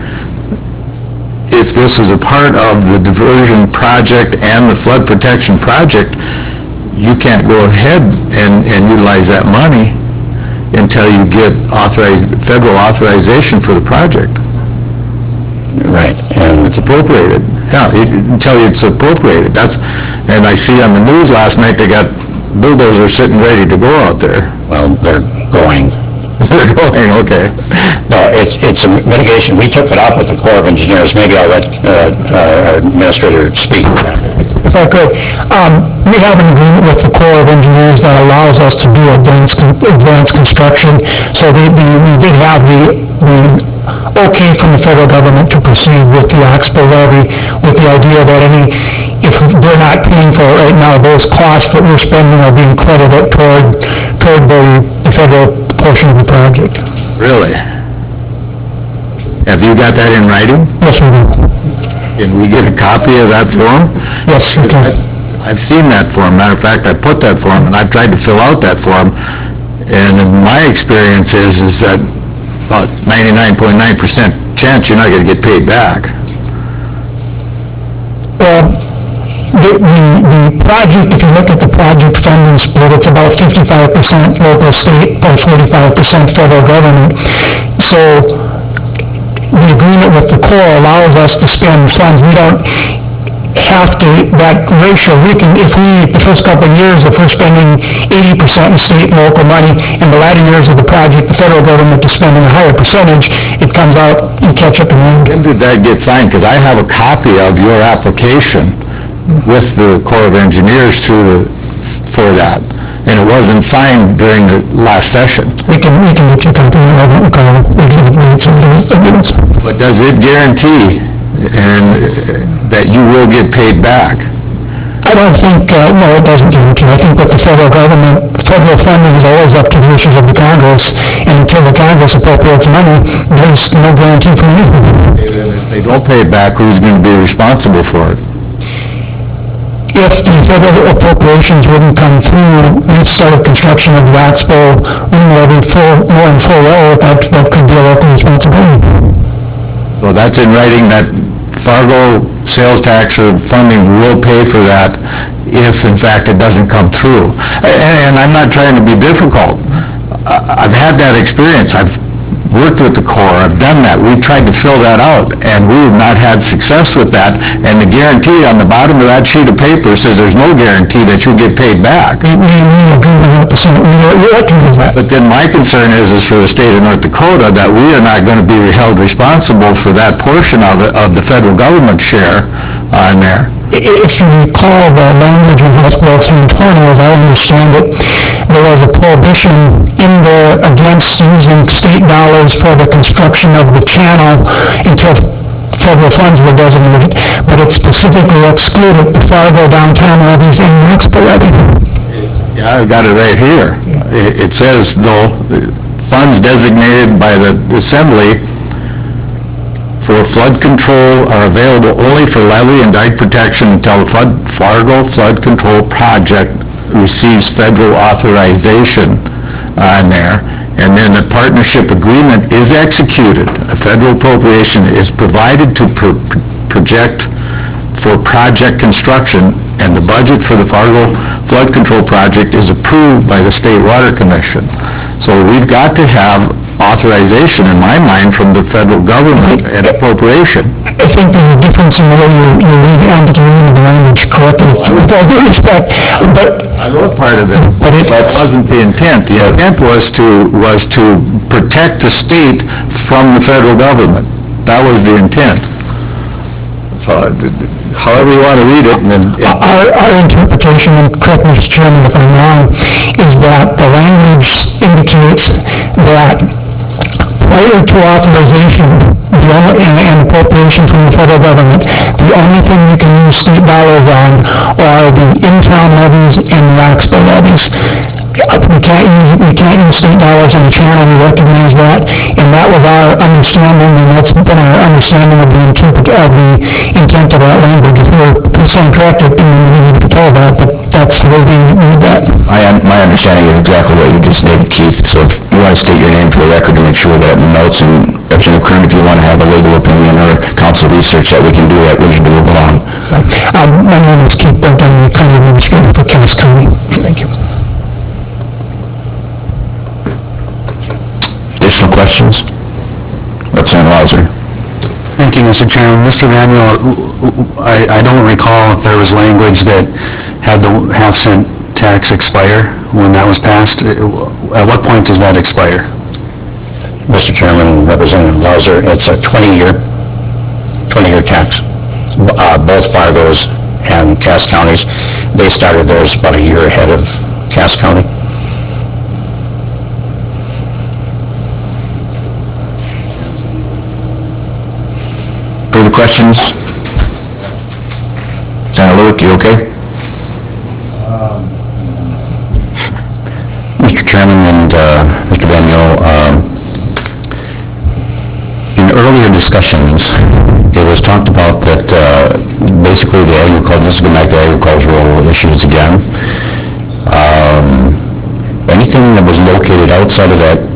If this is a part of the diversion project and the flood protection project, you can't go ahead and, and utilize that money until you get authorized, federal authorization for the project. Right, and It's appropriated. Yeah, it it tell you it's appropriated. That's, and I see on the news last night, they got bulldozers sitting ready to go out there. well, they're going. They're going, okay. No, it's, it's a mitigation. We took it up with the Corps of Engineers. Maybe I'll let uh, uh, our administrator speak to that. If I could, um, we have an agreement with the Corps of Engineers that allows us to do advanced, con- advanced construction. So they, we, we did have the, the okay from the federal government to proceed with the Oxbow levy, with the idea that any, if they're not paying for it right now, those costs that we're spending are being credited toward, toward the, the federal portion of the project. Really? Have you got that in writing? Yes, we do. Can we get a copy of that form? Yes, we can. I've seen that form. Matter of fact, I put that form, and I've tried to fill out that form, and in my experience is, is that about ninety-nine point nine percent chance you're not gonna get paid back. Well, the, the, the project, if you look at the project funding split, it's about fifty-five percent local state, about forty-five percent federal government. So the agreement with the Corps allows us to spend funds. We don't have to, that ratio, we can, if we, the first couple of years, if we're spending eighty percent in state and local money, in the latter years of the project, the federal government is spending a higher percentage, it comes out, you catch up in the end. When did that get signed? Because I have a copy of your application with the Corps of Engineers through the, for that, and it wasn't signed during the last session. We can, we can get you a copy of it, Carl. We can read some agreements. But does it guarantee and uh, that you will get paid back? I don't think, uh, no, it doesn't guarantee. I think that the federal government, federal funding is always up to the wishes of the Congress, and until the Congress appropriates money, there's no guarantee for anything. If they don't pay it back, who's going to be responsible for it? If the federal appropriations wouldn't come through, we've started construction of the Oxbow Ring Levy full, more in full well, that, that could be a local responsibility. So that's in writing that Fargo sales tax or funding will pay for that if, in fact, it doesn't come through. And, and I'm not trying to be difficult. I- I've had that experience. I've worked with the Corps. I've done that. We've tried to fill that out, and we've not had success with that. And the guarantee on the bottom of that sheet of paper says there's no guarantee that you'll get paid back. We, we, we agree one hundred percent. We, we recognize that. But then my concern is, is for the state of North Dakota, that we are not going to be held responsible for that portion of it, of the federal government share on there. If you recall the language in House Bill three twenty, as I understand it, there was a prohibition in there against using state dollars for the construction of the channel until federal funds were designated, but it specifically excluded the Fargo downtown levies and the Oxbow levy. Yeah, I've got it right here. It it says, though, funds designated by the Assembly for flood control are available only for levee and dike protection until the flood, Fargo Flood Control Project receives federal authorization on there. And then the partnership agreement is executed. A federal appropriation is provided to pro- project for project construction, and the budget for the Fargo Flood Control Project is approved by the State Water Commission. So we've got to have authorization, in my mind, from the federal government and appropriation. I think there's a difference in the way you, you read, I don't think you're reading the language correctly, with all due respect, but I wrote part of it, But it- that wasn't the intent. The intent was to, was to protect the state from the federal government. That was the intent. So, uh, however you want to read it, and then... our, our interpretation, and correct me, Mister Chairman, if I'm wrong, is that the language indicates that prior to authorization the only, and, and appropriation from the federal government, the only thing we can use state dollars on are the in-town levies and the Oxbow levies. We can't use, we can't use state dollars on the channel, we recognize that, and that was our understanding, and that's been our understanding of the intent, of the intent of that language. If we're concerned correct, it, then we need to be told that, but that's the way we read that. My, un- my understanding is exactly what you just stated, Keith, so if you want to state your name for the record to make sure that it notes, and Representative Kern, if you want to have a legal opinion or council research that we can do that, we need to move along. Um, my name is Keith Burke, I'm the county administrator for Cass County. Thank you. Additional questions? Representative Lauser. Thank you, Mister Chairman, Mister Manuel, I, I don't recall if there was language that had the half cent tax expire when that was passed. At what point does that expire? Mister Chairman, Representative Lauser, it's a twenty-year, twenty-year tax. Uh, both Fargo's and Cass counties, they started theirs about a year ahead of Cass County. Further questions? Senator Lewick, you okay? Mister Chairman and uh, Mister Daniel, um, in earlier discussions, it was talked about that uh, basically the agriculture, this is going back to agricultural issues again, um, anything that was located outside of that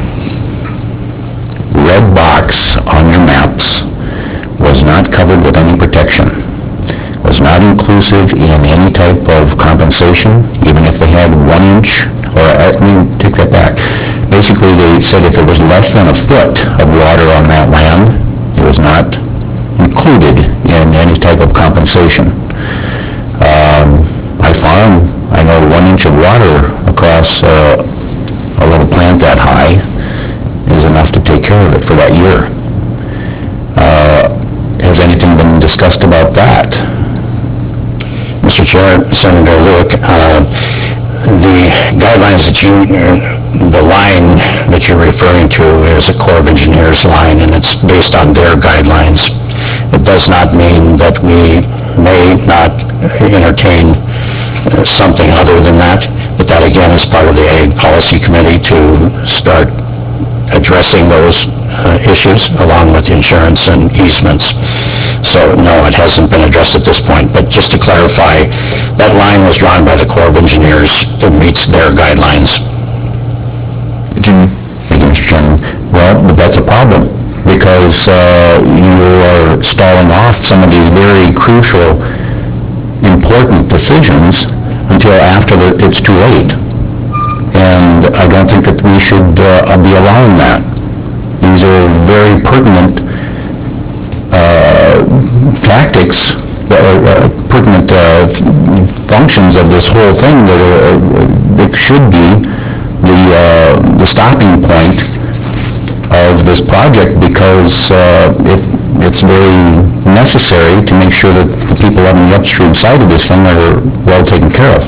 red box on your maps was not covered with any protection, was not inclusive in any type of compensation, even if they had one inch, or let me take that back. Basically, they said if it was less than a foot of water on that land, it was not included in any type of compensation. Um, I farm, I know one inch of water across uh, a little plant that high is enough to take care of it for that year. Uh, has anything been discussed about that? Mister Chair, Senator Lewick, uh, the guidelines that you, the line that you're referring to is a Corps of Engineers line, and it's based on their guidelines. It does not mean that we may not entertain uh, something other than that, but that again is part of the Ag Policy Committee to start addressing those uh, issues along with insurance and easements. So no, it hasn't been addressed at this point, but just to clarify, that line was drawn by the Corps of Engineers. It meets their guidelines. Jimmy? Thank you, Mister Chairman. Well, but that's a problem, because uh, you are stalling off some of these very crucial, important decisions until after the, it's too late. And I don't think that we should uh, be allowing that. These are very pertinent uh, tactics, uh, pertinent uh, functions of this whole thing that, are, that should be the, uh, the stopping point of this project, because uh, it, it's very necessary to make sure that the people on the upstream side of this thing are well taken care of.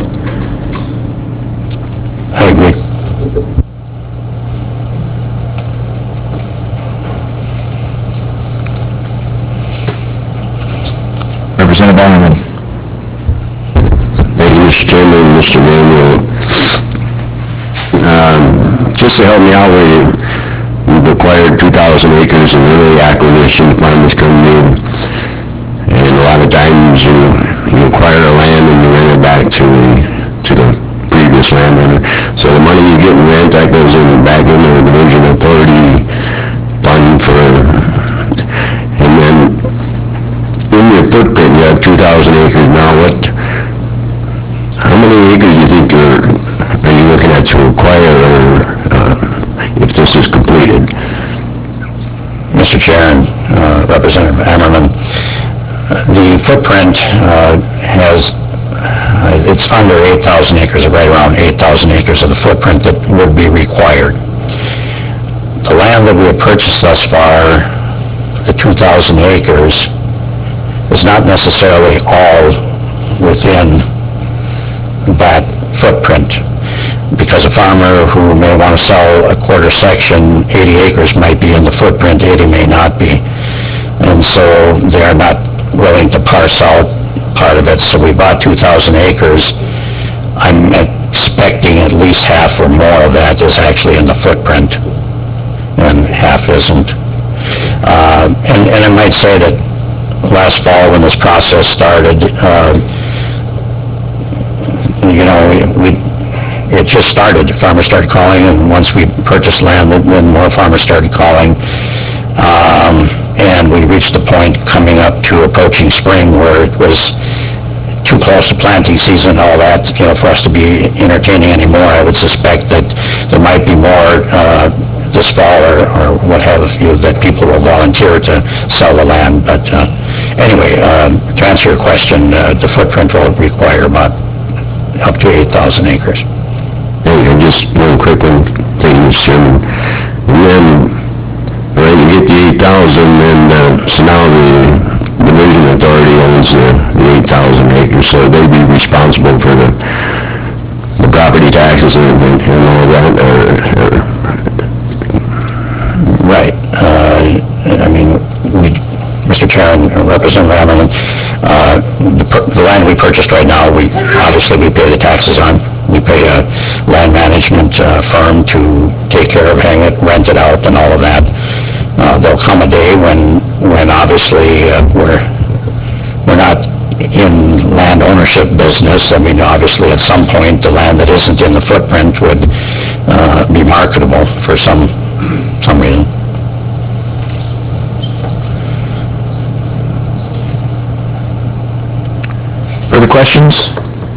I agree. Representative Bannerman. Thank you, Mister Chairman, Mister Manuel. Um, just to help me out, we, we've acquired two thousand acres in early acquisition, farmers coming in, and a lot of times you, you acquire a land and you rent it back to the, to the previous landowner. So the money you get in rent, that goes in back into the division authority fund for, and then in your footprint, you have two thousand acres. Now what, how many acres do you think are, are you looking at to acquire uh, if this is completed? Mister Chair and uh, Representative Ammerman, the footprint uh, has, uh, it's under eight thousand acres, or right around eight thousand acres of the footprint that would be required. The land that we have purchased thus far, the two thousand acres, is not necessarily all within that footprint, because a farmer who may want to sell a quarter section, eighty acres might be in the footprint, eighty may not be. And so they are not willing to parse out part of it, so we bought two thousand acres. I'm expecting at least half or more of that is actually in the footprint, and half isn't. Uh, and, and I might say that last fall when this process started, uh, you know, we, we it just started. Farmers started calling, and once we purchased land, then more farmers started calling. Um, and we reached the point coming up to approaching spring where it was too close to planting season and all that, you know, for us to be entertaining anymore. I would suspect that there might be more uh, this fall or, or what have you, that people will volunteer to sell the land. But uh, anyway, uh, to answer your question, uh, the footprint will require about up to eight thousand acres. Hey, and just one quick one, thank you, Mister Chairman. And then, right, you get the eight thousand, and uh, so now the Division Authority owns the, the eight thousand acres, so they'd be responsible for the, the property taxes and, and and all that, or, or, Right. Uh, I mean, we, Mister Chairman, Representative Ammerlin, uh, the, per- the land we purchased right now, we, obviously we pay the taxes on. We pay a land management uh, firm to take care of, hang it, rent it out, and all of that. Uh, there'll come a day when, when obviously uh, we're, we're not in land ownership business. I mean, obviously at some point, the land that isn't in the footprint would uh, be marketable for some, some reason. Further questions?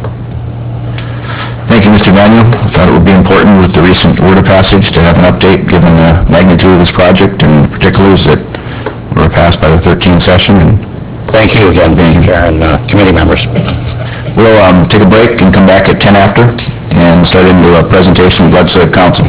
Thank you, Mister Daniel. I thought it would be important with the recent order passage to have an update given the magnitude of this project and the particulars that were passed by the thirteenth session. And Thank you again, Mister Chair, and uh, committee members. we'll um, take a break and come back at ten after and start into a presentation with Legislative Council.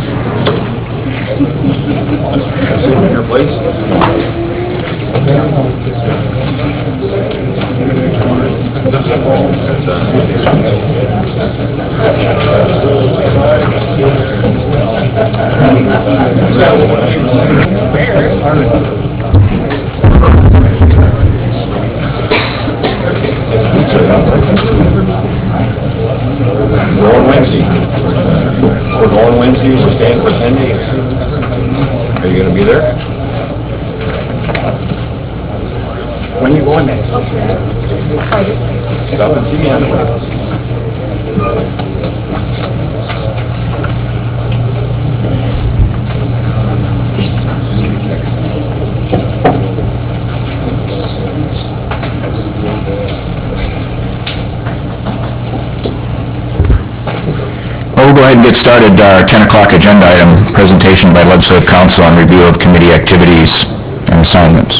Going Wednesday. We're going Wednesday, we're staying for ten days. Are you gonna be there? When you going next? Stop and see me on the way. Well, we'll go ahead and get started. Our ten o'clock agenda item, presentation by Legislative Council on review of committee activities and assignments.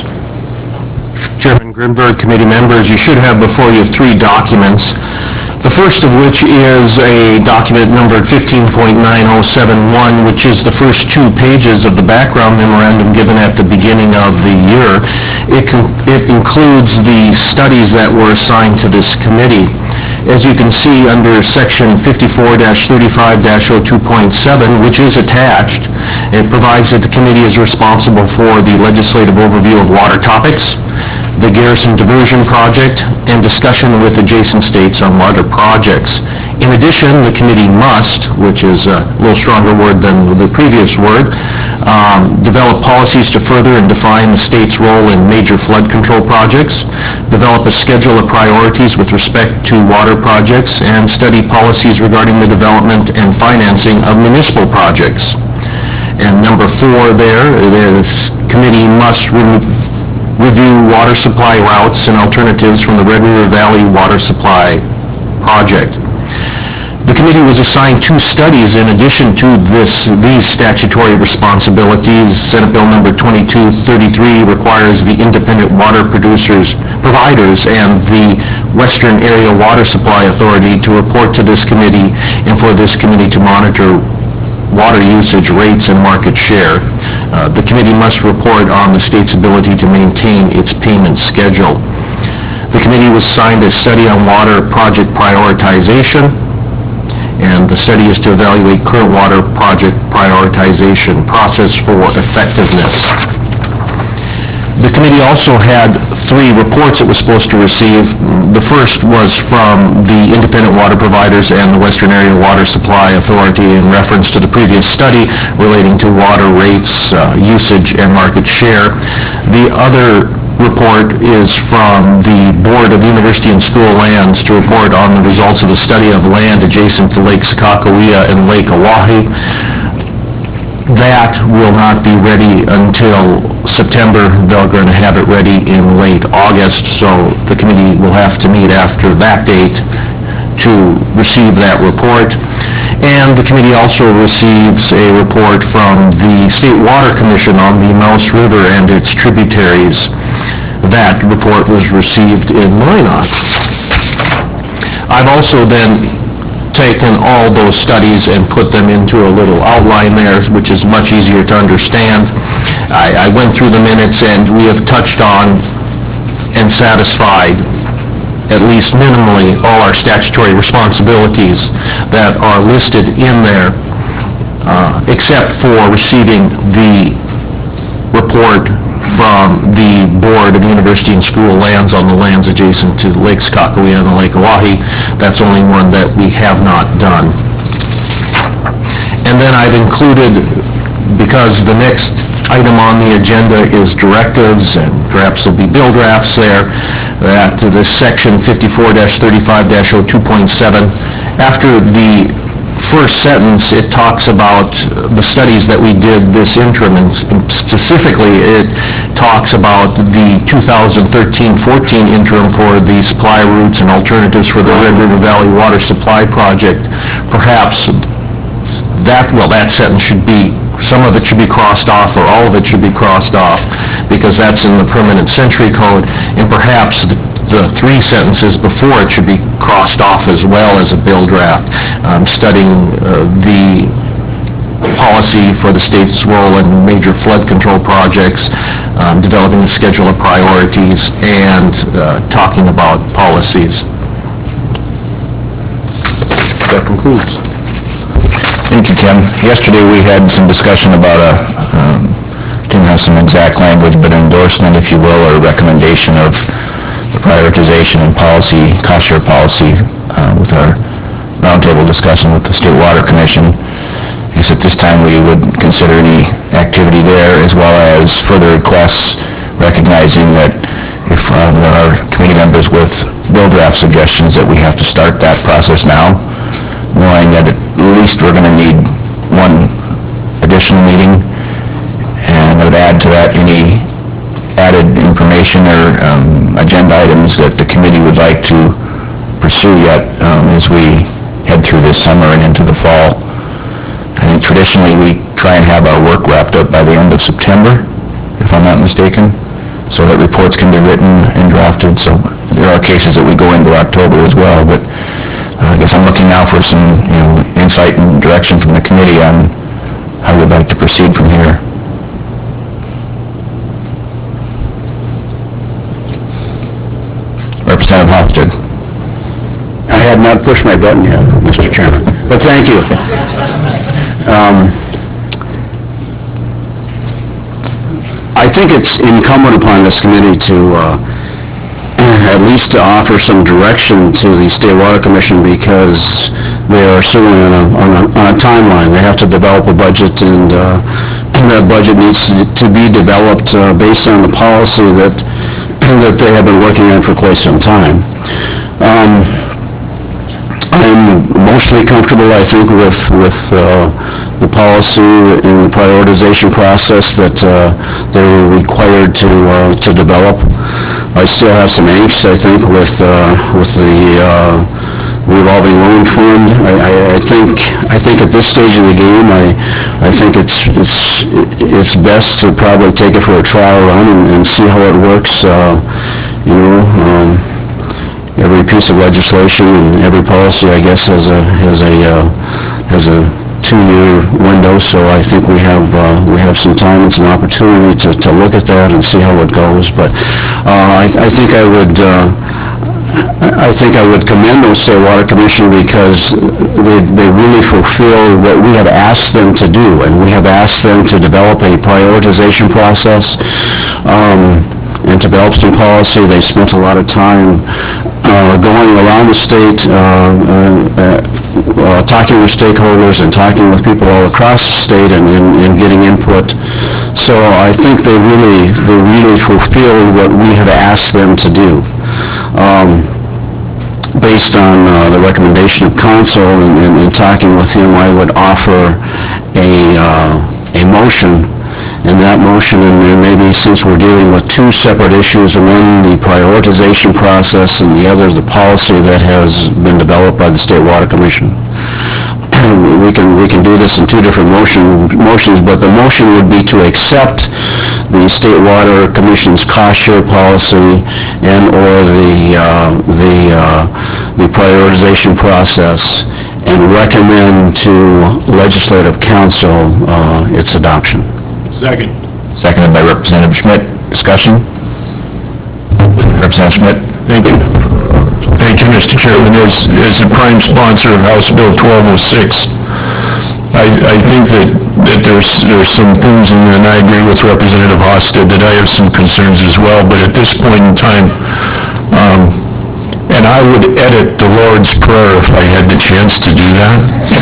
Chairman Grinberg, committee members, you should have before you three documents. The first of which is a document numbered fifteen point nine oh seven one, which is the first two pages of the background memorandum given at the beginning of the year. It, con- it includes the studies that were assigned to this committee. As you can see under section fifty-four thirty-five oh two point seven, which is attached, it provides that the committee is responsible for the legislative overview of water topics, the Garrison Diversion Project, and discussion with adjacent states on water projects. In addition, the committee must, which is a little stronger word than the previous word, um, develop policies to further and define the state's role in major flood control projects, develop a schedule of priorities with respect to water projects, and study policies regarding the development and financing of municipal projects. And number four there, the committee must re- review water supply routes and alternatives from the Red River Valley Water Supply Project. The committee was assigned two studies in addition to this, these statutory responsibilities. Senate Bill number twenty-two thirty-three requires the independent water producers, providers, and the Western Area Water Supply Authority to report to this committee and for this committee to monitor water usage rates and market share. Uh, the committee must report on the state's ability to maintain its payment schedule. The committee was assigned a study on water project prioritization, and the study is to evaluate current water project prioritization process for effectiveness. The committee also had three reports it was supposed to receive. The first was from the independent water providers and the Western Area Water Supply Authority in reference to the previous study relating to water rates, uh, usage, and market share. The other report is from the Board of University and School Lands to report on the results of the study of land adjacent to Lake Sakakawea and Lake Oahe. That will not be ready until September. They're going to have it ready in late August, so the committee will have to meet after that date to receive that report. And the committee also receives a report from the State Water Commission on the Mouse River and its tributaries. That report was received in Minot. I've also then taken all those studies and put them into a little outline there, which is much easier to understand. I, I went through the minutes, and we have touched on and satisfied, at least minimally, all our statutory responsibilities that are listed in there, uh, except for receiving the report from the Board of University and School Lands on the lands adjacent to Lake Sakakawea and Lake Oahe. That's only one that we have not done. And then I've included, because the next item on the agenda is directives, and perhaps there'll be bill drafts there, that this section fifty-four dash thirty-five dash oh two point seven, after the first sentence, it talks about the studies that we did this interim, and specifically it talks about the two thousand thirteen fourteen interim for the supply routes and alternatives for the Red River Valley Water Supply Project. Perhaps that, well, that sentence should be, some of it should be crossed off, or all of it should be crossed off, because that's in the permanent century code, and perhaps the the three sentences before it should be crossed off as well as a bill draft, um, studying uh, the policy for the state's role in major flood control projects, um, developing a schedule of priorities, and uh, talking about policies. That concludes. Thank you, Tim. Yesterday we had some discussion about a, um, didn't have some exact language, but endorsement, if you will, or recommendation of the prioritization and policy, cost share policy, uh, with our roundtable discussion with the State Water Commission. I guess at this time we would consider any activity there, as well as further requests, recognizing that if uh, there are committee members with bill draft suggestions, that we have to start that process now, knowing that at least we're going to need one additional meeting. And I would add to that any added information or um, agenda items that the committee would like to pursue yet um, as we head through this summer and into the fall. I think traditionally we try and have our work wrapped up by the end of September, if I'm not mistaken, so that reports can be written and drafted. So there are cases that we go into October as well, but uh, I guess I'm looking now for some, you know, insight and direction from the committee on how we'd like to proceed from here. Representative Hofstad. I had not pushed my button yet, Mister Chairman, but thank you. Um, I think it's incumbent upon this committee to uh, at least to offer some direction to the State Water Commission, because they are certainly on a, on a, on a timeline. They have to develop a budget, and, uh, and that budget needs to, to be developed uh, based on the policy that that they have been working on for quite some time. Um, I'm mostly comfortable, I think, with with uh, the policy and the prioritization process that uh, they're required to uh, to develop. I still have some angst, I think, with uh, with the uh, revolving loan fund. I, I, I think I think at this stage of the game, I I think it's it's it's best to probably take it for a trial run and, and see how it works. Uh, you know, um, every piece of legislation and every policy, I guess, has a has a uh, has a two-year window. So I think we have uh, we have some time and some opportunity to, to look at that and see how it goes. But uh, I, I think I would. Uh, I think I would commend the State Water Commission, because they, they really fulfill what we have asked them to do, and we have asked them to develop a prioritization process um, and to develop some policy. They spent a lot of time uh, going around the state, uh, uh, uh, talking with stakeholders and talking with people all across the state, and, and, and getting input. So I think they really, they really fulfill what we have asked them to do. Um, based on uh, the recommendation of council and, and, and talking with him, I would offer a, uh, a motion, and that motion, and maybe since we're dealing with two separate issues, one the prioritization process and the other the policy that has been developed by the State Water Commission, we can, we can do this in two different motion, motions, but the motion would be to accept the State Water Commission's cost share policy and/or the, uh, the, uh, the prioritization process, and recommend to Legislative Council uh, its adoption. Second. Seconded by Representative Schmidt. Discussion? Representative Schmidt? Thank you. Thank you, Mister Chairman. As, as the prime sponsor of House Bill twelve oh six, I, I think that, that there's, there's some things, in there, and I agree with Representative Hofstad, that I have some concerns as well, but at this point in time, um, and I would edit the Lord's Prayer if I had the chance to do that.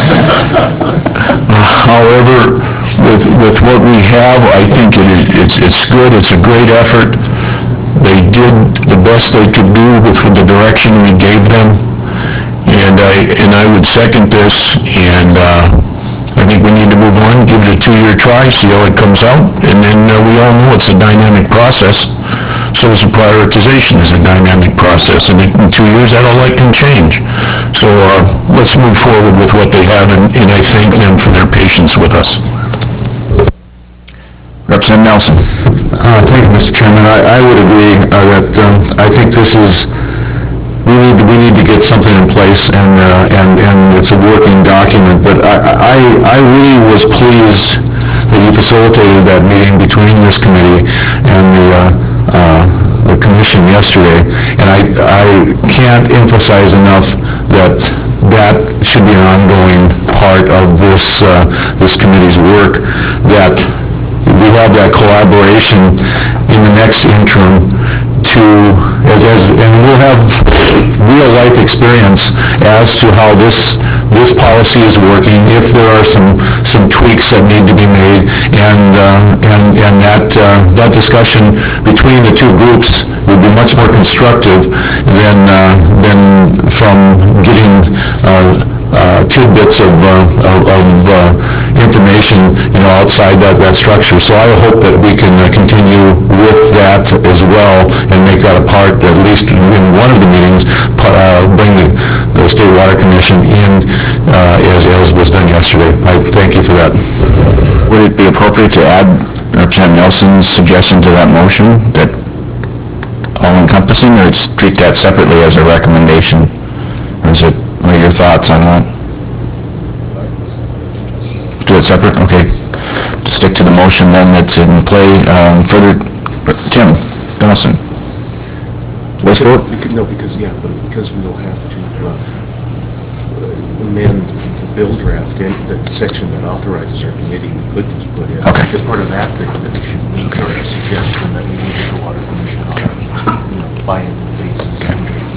However, with, with what we have, I think it, it's, it's good, it's a great effort. They did the best they could do with the direction we gave them, and I, and I would second this, and uh, I think we need to move on, give it a two-year try, see how it comes out, and then uh, we all know it's a dynamic process. So is a prioritization is a dynamic process, and in two years that all that can change. So uh, let's move forward with what they have, and, and I thank them for their patience with us. Representative Nelson. Uh, Thank you, Mister Chairman. I, I would agree uh, that um, I think this is, we need, to, we need to get something in place, and, uh, and, and it's a working document, but I, I, I really was pleased that you facilitated that meeting between this committee and the uh, Uh, the commission yesterday, and I, I can't emphasize enough that that should be an ongoing part of this uh, this committee's work, that we have that collaboration in the next interim to, as, as, and we'll have real-life experience as to how this this policy is working, if there are some some tweaks that need to be made, and uh, and and that uh, that discussion between the two groups would be much more constructive than uh, than from getting uh, uh, tidbits of uh, of, of uh, information, you know, outside that that structure. So I hope that we can uh, continue with that as well, and make that a part, at least in one of the meetings, uh, bring the, the State Water Commission in uh, as, as was done yesterday. I thank you for that. Would it be appropriate to add Representative Nelson's suggestion to that motion, that all-encompassing, or treat that separately as a recommendation? Or is it, what are your thoughts on that? Do it separate? Okay. Stick to the motion then that's in play. Um, further, Tim Dawson. Voice vote? No, because, yeah, because we'll have to uh, amend the bill draft, and the section that authorizes our committee, we could just put in. Okay. As part of that, that that we should meet our suggestion that we need the Water Commission on a, you know, buy-in basis. Okay.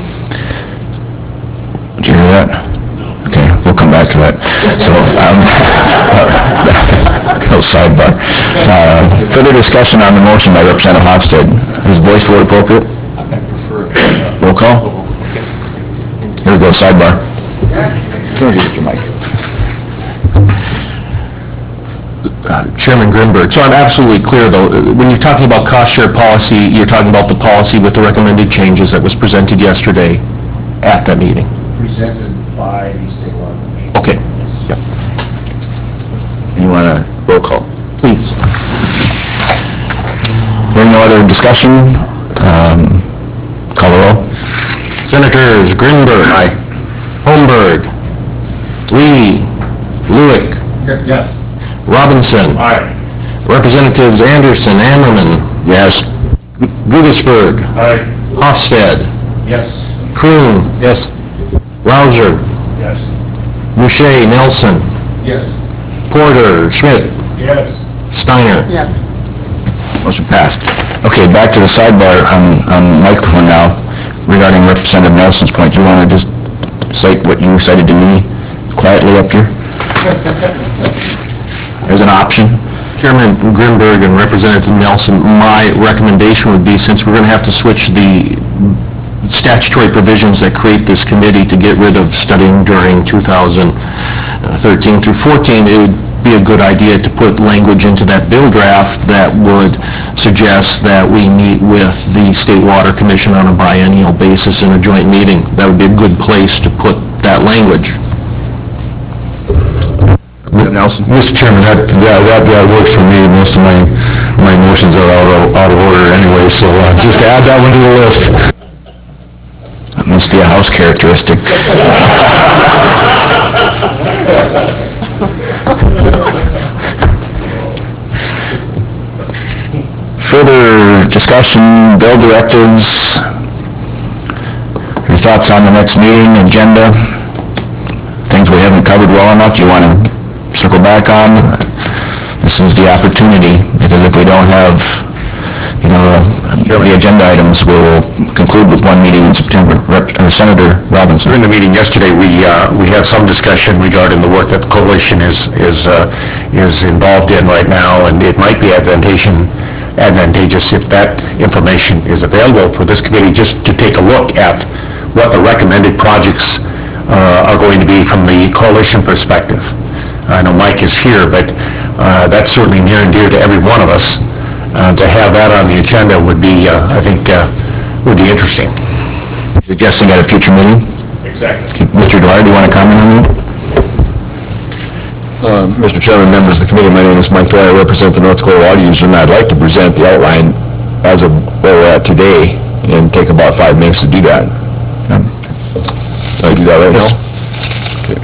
Did you hear that? Okay, we'll come back to that. So, um, no sidebar. Uh, further discussion on the motion by Representative Hofstad. Is voice vote appropriate? I prefer. Roll call? Here we go, sidebar. Turn to your mic. Uh, Chairman Grinberg, so I'm absolutely clear, though, when you're talking about cost share policy, you're talking about the policy with the recommended changes that was presented yesterday at that meeting? Presented by the State Water Commission. Okay. Yep. You want to roll call? Please. Hearing no other discussion, um, call the roll. Senators Grinberg. Aye. Holmberg. Lee. Lewick. Yes. Robinson. Aye. Representatives Anderson, Ammerman. Yes. Gudisberg. Aye. Hofstad. Yes. Kroon. Yes. Rouser. Yes. Boucher, Nelson. Yes. Porter, Schmidt. Yes. Steiner. Yes. Motion passed. Okay, back to the sidebar on, on microphone now, regarding Representative Nelson's point. Do you want to just cite what you cited to me quietly up here? There's an option. Chairman Grinberg and Representative Nelson, my recommendation would be, since we're going to have to switch the statutory provisions that create this committee to get rid of studying during two thousand thirteen through fourteen, it would be a good idea to put language into that bill draft that would suggest that we meet with the State Water Commission on a biennial basis in a joint meeting. That would be a good place to put that language. Nelson? Mister Chairman, that, that, that that works for me. Most of my, my motions are out of, out of order anyway, so uh, just add that one to the list. That must be a house characteristic. Further discussion, bill directives, your thoughts on the next meeting, agenda, things we haven't covered well enough you want to circle back on? This is the opportunity, because if we don't have, you know, the agenda items, we will conclude with one meeting in September. Rep- uh, Senator Robinson. During the meeting yesterday, we uh, we had some discussion regarding the work that the coalition is is uh, is involved in right now, and it might be advantageous advantageous if that information is available for this committee, just to take a look at what the recommended projects uh, are going to be from the coalition perspective. I know Mike is here, but uh, that's certainly near and dear to every one of us. Uh, to have that on the agenda would be, uh, I think, uh, would be interesting. Suggesting at a future meeting? Exactly. Mister Dwyer, do you want to comment on that? Uh, Mister Chairman, members of the committee, my name is Mike Dwyer. I represent the North Dakota Water Users, and I'd like to present the outline as of where we're at today and take about five minutes to do that. Can I do that right now? Okay.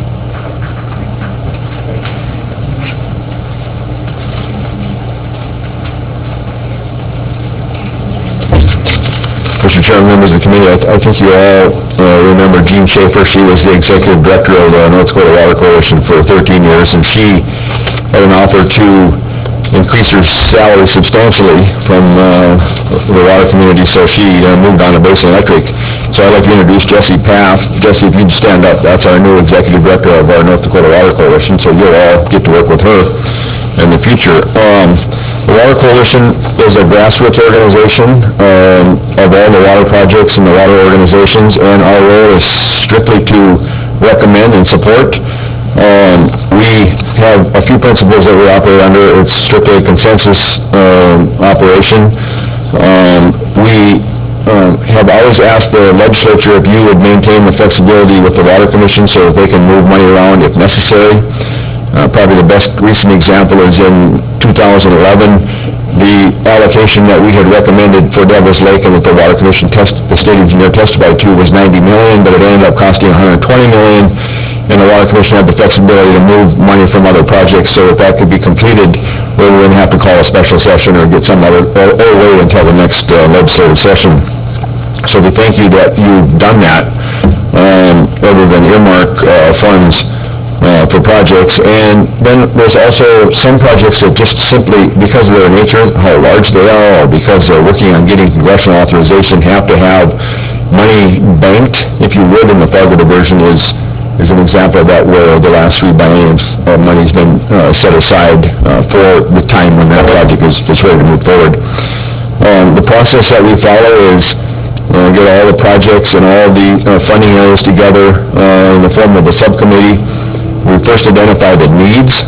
Mister Chairman, members of the committee, I, th- I think you all uh, remember Jean Schaefer. She was the executive director of the North Dakota Water Coalition for thirteen years, and she had an offer to increase her salary substantially from uh, the water community, so she uh, moved on to Basin Electric. So I'd like to introduce Jessie Paff. Jessie, if you'd stand up, that's our new executive director of our North Dakota Water Coalition, so you'll all get to work with her in the future. Um, The Water Coalition is a grassroots organization um, of all the water projects and the water organizations, and our role is strictly to recommend and support. Um, we have a few principles that we operate under. It's strictly a consensus um, operation. Um, we um, have always asked the legislature if you would maintain the flexibility with the Water Commission so that they can move money around if necessary. Uh, probably the best recent example is in two thousand eleven, the allocation that we had recommended for Devils Lake and that the Water Commission test, the state engineer testified to was ninety million dollars, but it ended up costing one hundred twenty million dollars, and the Water Commission had the flexibility to move money from other projects so that that could be completed where we wouldn't have to call a special session or get some other, or, or wait until the next uh, legislative session. So we thank you that you've done that, um, rather than earmark uh, funds Uh, for projects. And then there's also some projects that just simply, because of their nature, how large they are, or because they're working on getting congressional authorization, have to have money banked, if you would, and the Fargo diversion is is an example of that, where the last three bienniums uh, money's been uh, set aside uh, for the time when that project is, is ready to move forward. Um, the process that we follow is uh, get all the projects and all the uh, funding areas together uh, in the form of a subcommittee. We first identify the needs,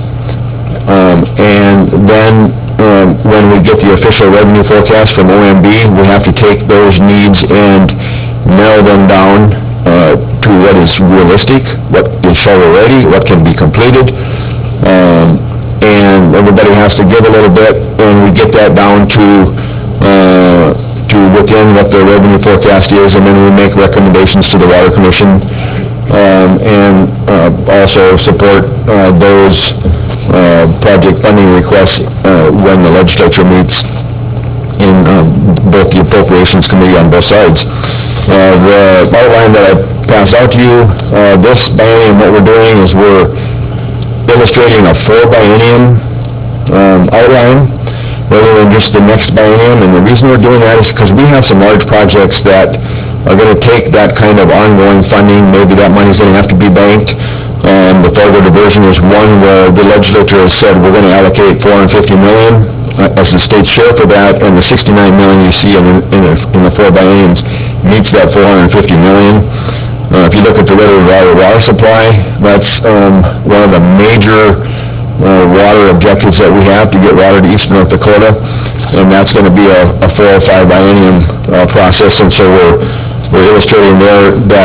um, and then um, when we get the official revenue forecast from O M B, we have to take those needs and narrow them down uh, to what is realistic, what is shovel-ready, what can be completed, um, and everybody has to give a little bit, and we get that down to uh, to within what the revenue forecast is, and then we make recommendations to the Water Commission. Um, and uh, also support uh, those uh, project funding requests uh, when the legislature meets in uh, both the Appropriations Committee on both sides. Uh, the outline that I passed out to you, uh, this biennium, what we're doing is we're illustrating a four biennium um, outline rather than just the next biennium. And the reason we're doing that is because we have some large projects that are going to take that kind of ongoing funding. Maybe that money's going to have to be banked. Um, the Fargo diversion is one where the legislature has said we're going to allocate four hundred fifty million dollars uh, as the state share for that, and the sixty-nine million dollars you see in, in, in the four bienniums meets that four hundred fifty million dollars. Uh, if you look at the Red River Valley water supply, that's um, one of the major uh, water objectives that we have to get water to East North Dakota, and that's going to be a, a four or five biennium uh, process, and so we're We're illustrating there that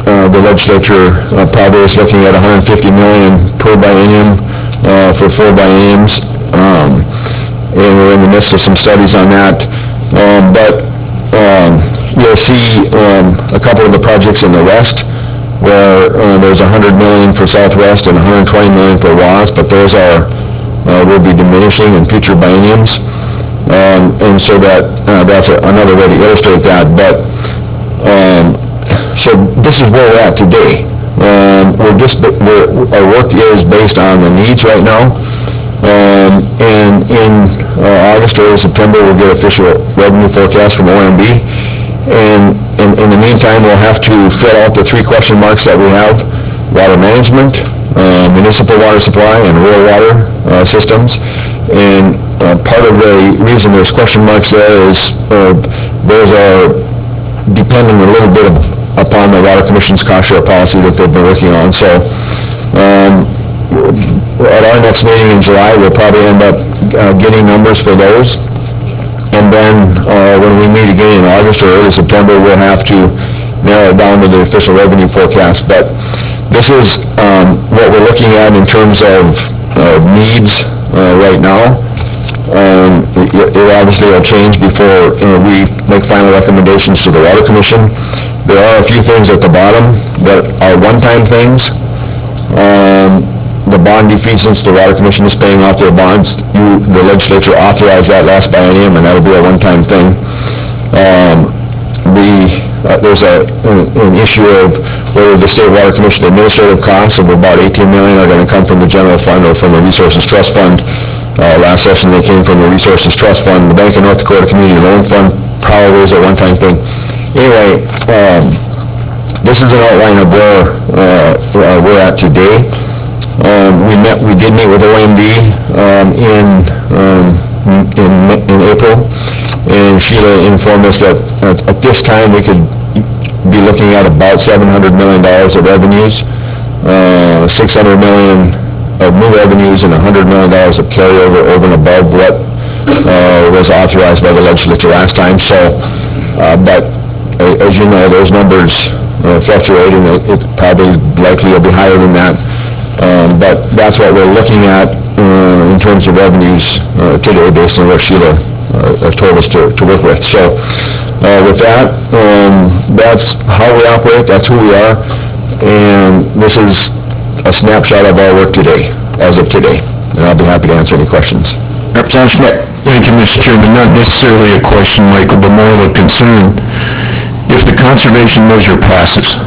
uh, the legislature uh, probably is looking at one hundred fifty million per biennium uh, for four bienniums, um, and we're in the midst of some studies on that. Um, but um, you'll see um, a couple of the projects in the west where uh, there's one hundred million for Southwest and one hundred twenty million for W A S, but those are uh, will be diminishing in future bienniums, um, and so that uh, that's a, another way to illustrate that. But um, so this is where we're at today. Um, we're just we're, our work is based on the needs right now, um, and in uh, August or September we'll get official revenue forecast from O M B. And in, in the meantime, we'll have to fill out the three question marks that we have: water management, uh, municipal water supply, and rural water uh, systems. And uh, part of the reason there's question marks there is uh, those are dependent a little bit of, upon the Water Commission's cost share policy that they've been working on. So um, at our next meeting in July, we'll probably end up uh, getting numbers for those. And then uh, when we meet again in August or early September, we'll have to narrow it down to the official revenue forecast. But this is um, what we're looking at in terms of uh, needs uh, right now. Um, it, it obviously will change before uh, we make final recommendations to the Water Commission. There are a few things at the bottom that are one-time things. Um, the bond defeasance, the Water Commission is paying off their bonds. You, the legislature authorized that last biennium, and that'll be a one-time thing. Um, the, uh, there's a, an, an issue of whether the State Water Commission administrative costs of about eighteen million dollars are going to come from the general fund or from the Resources Trust Fund. Uh, last session they came from the Resources Trust Fund. The Bank of North Dakota Community Loan Fund probably is a one-time thing. Anyway, um, this is an outline of where uh, uh, we're at today. Um, we met, we did meet with O M B um, in, um, in in April, and Sheila informed us that at, at this time we could be looking at about seven hundred million dollars of revenues, uh, six hundred million dollars of new revenues, and one hundred million dollars of carryover over and above what uh, was authorized by the legislature last time. So, uh, but uh, as you know, those numbers uh, fluctuate, and it, it probably likely will be higher than that. Um, but that's what we're looking at uh, in terms of revenues uh, today, based on what Sheila uh, has told us to, to work with. So uh, with that, um, that's how we operate, that's who we are, and this is a snapshot of our work today, as of today. And I'll be happy to answer any questions. Representative Schmidt. Thank you, Mister Chairman. Not necessarily a question, Michael, but more of a concern. If the conservation measure passes,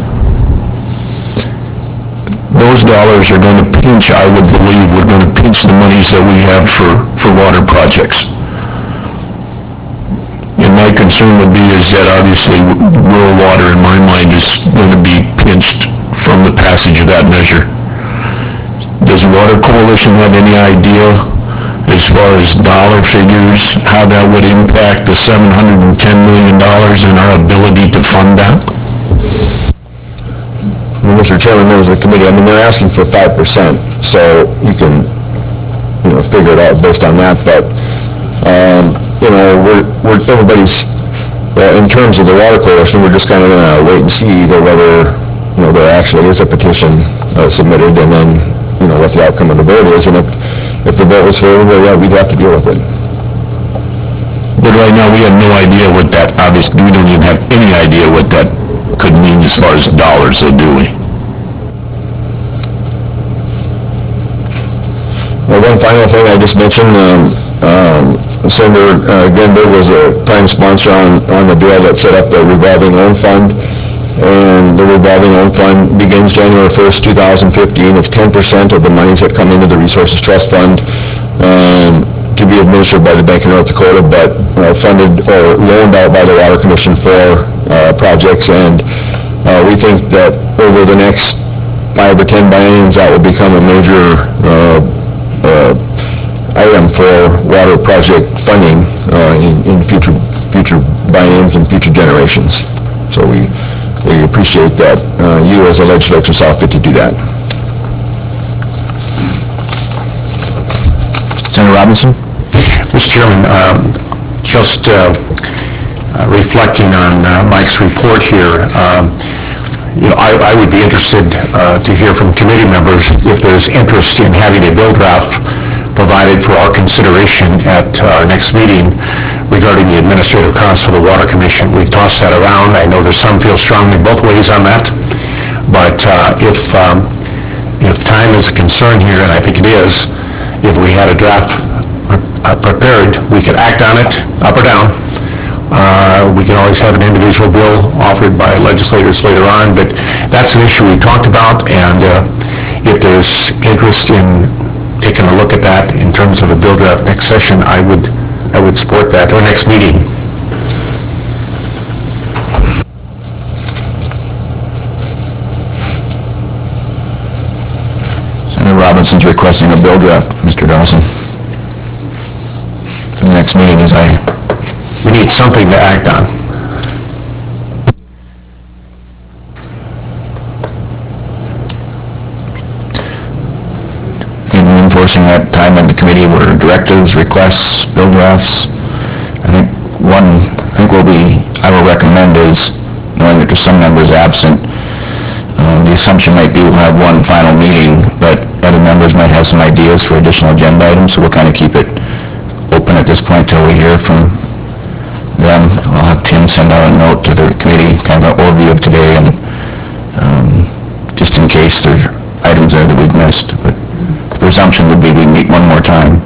those dollars are going to pinch, I would believe, we're going to pinch the monies that we have for, for water projects. And my concern would be is that obviously rural water, in my mind, is going to be pinched from the passage of that measure. Does Water Coalition have any idea, as far as dollar figures, how that would impact the seven hundred ten million dollars and our ability to fund that? Mister Chairman, members of the committee, I mean, they're asking for five percent, so you can, you know, figure it out based on that, but, um, you know, we're, we're, everybody's, well, in terms of the Water Coalition, we're just kind of going to wait and see either whether, you know, there actually is a petition uh, submitted, and then, you know, what the outcome of the vote is, and if, if the vote was favorable, yeah, we'd have to deal with it. But right now, we have no idea what that, obviously, we don't even have any idea what that could mean as far as dollars, though, do we? Well, one final thing I just mentioned, um, um, Senator uh, Grinberg was a prime sponsor on, on the bill that set up the revolving loan fund, and the revolving loan fund begins January first, two thousand fifteen. It's ten percent of the monies that come into the Resources Trust Fund um, to be administered by the Bank of North Dakota, but uh, funded or loaned out by the Water Commission for uh, projects, and uh, we think that over the next five or ten bienniums that will become a major uh, uh, item for water project funding uh, in, in future future bienniums and future generations. So we, we appreciate that uh, you as a legislature saw fit to do that. Senator Robinson. Mister Chairman, um, just uh, uh, reflecting on uh, Mike's report here, um, you know, I, I would be interested uh, to hear from committee members if there's interest in having a bill draft provided for our consideration at our next meeting regarding the administrative costs for the Water Commission. We've tossed that around. I know there's some feel strongly both ways on that, but uh, if um, if time is a concern here, and I think it is, if we had a draft uh, prepared, we could act on it, up or down. Uh, we can always have an individual bill offered by legislators later on, but that's an issue we talked about, and uh, if there's interest in taking a look at that in terms of a bill draft next session, I would I would support that, or next meeting. Senator Robinson's requesting a bill draft, Mister Dawson. For the next meeting, as I... We need something to act on. In reinforcing that time in the committee were directives, requests, bill drafts. I think one, I think what we, I will recommend is, knowing that there's some members absent, um, the assumption might be we'll have one final meeting, but other members might have some ideas for additional agenda items, so we'll kind of keep it open at this point till we hear from them. I'll have Tim send out a note to the committee, kind of an overview of today, and um, just in case there's items there that we've missed. But the presumption would be we meet one more time.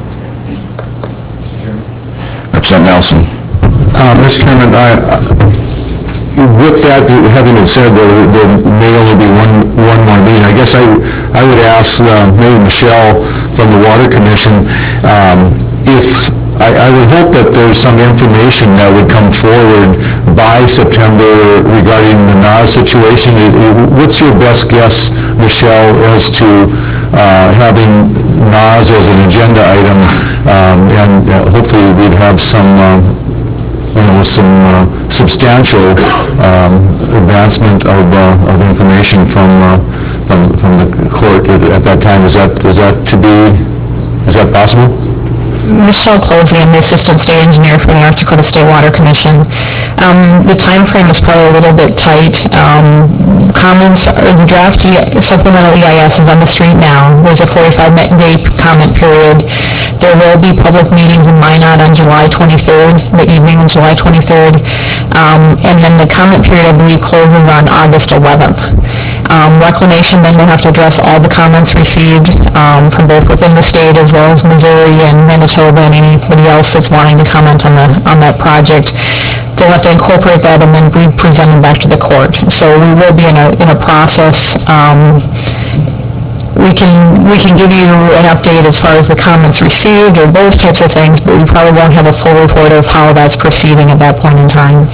Representative Nelson. Uh, Mister Chairman, I, with that having been said, there, there may only be one one more meeting. I guess I I would ask uh, maybe Michelle from the Water Commission um, if I, I would hope that there's some information that would come forward by September regarding the N A S situation. What's your best guess, Michelle, as to uh, having N A S as an agenda item, um, and uh, hopefully we'd have some, uh, you know, some uh, substantial um, advancement of, uh, of information from, uh, from from the court at, at that time. Is that is that to be? Is that possible? Michelle Closey, I'm the Assistant State Engineer for the North Dakota State Water Commission. Um, the time frame is probably a little bit tight. Um, comments, or the draft E- supplemental E I S is on the street now. There's a forty-five day comment period. There will be public meetings in Minot on July twenty-third, the evening of July twenty-third. Um, and then the comment period, I believe, closes on August eleventh. Um, Reclamation then will have to address all the comments received um, from both within the state as well as Missouri and Manitoba and anybody else that's wanting to comment on the on that project. They'll have to incorporate that and then re-present it back to the court. So we will be in a in a process. Um, we can we can give you an update as far as the comments received or those types of things, but we probably won't have a full report of how that's proceeding at that point in time.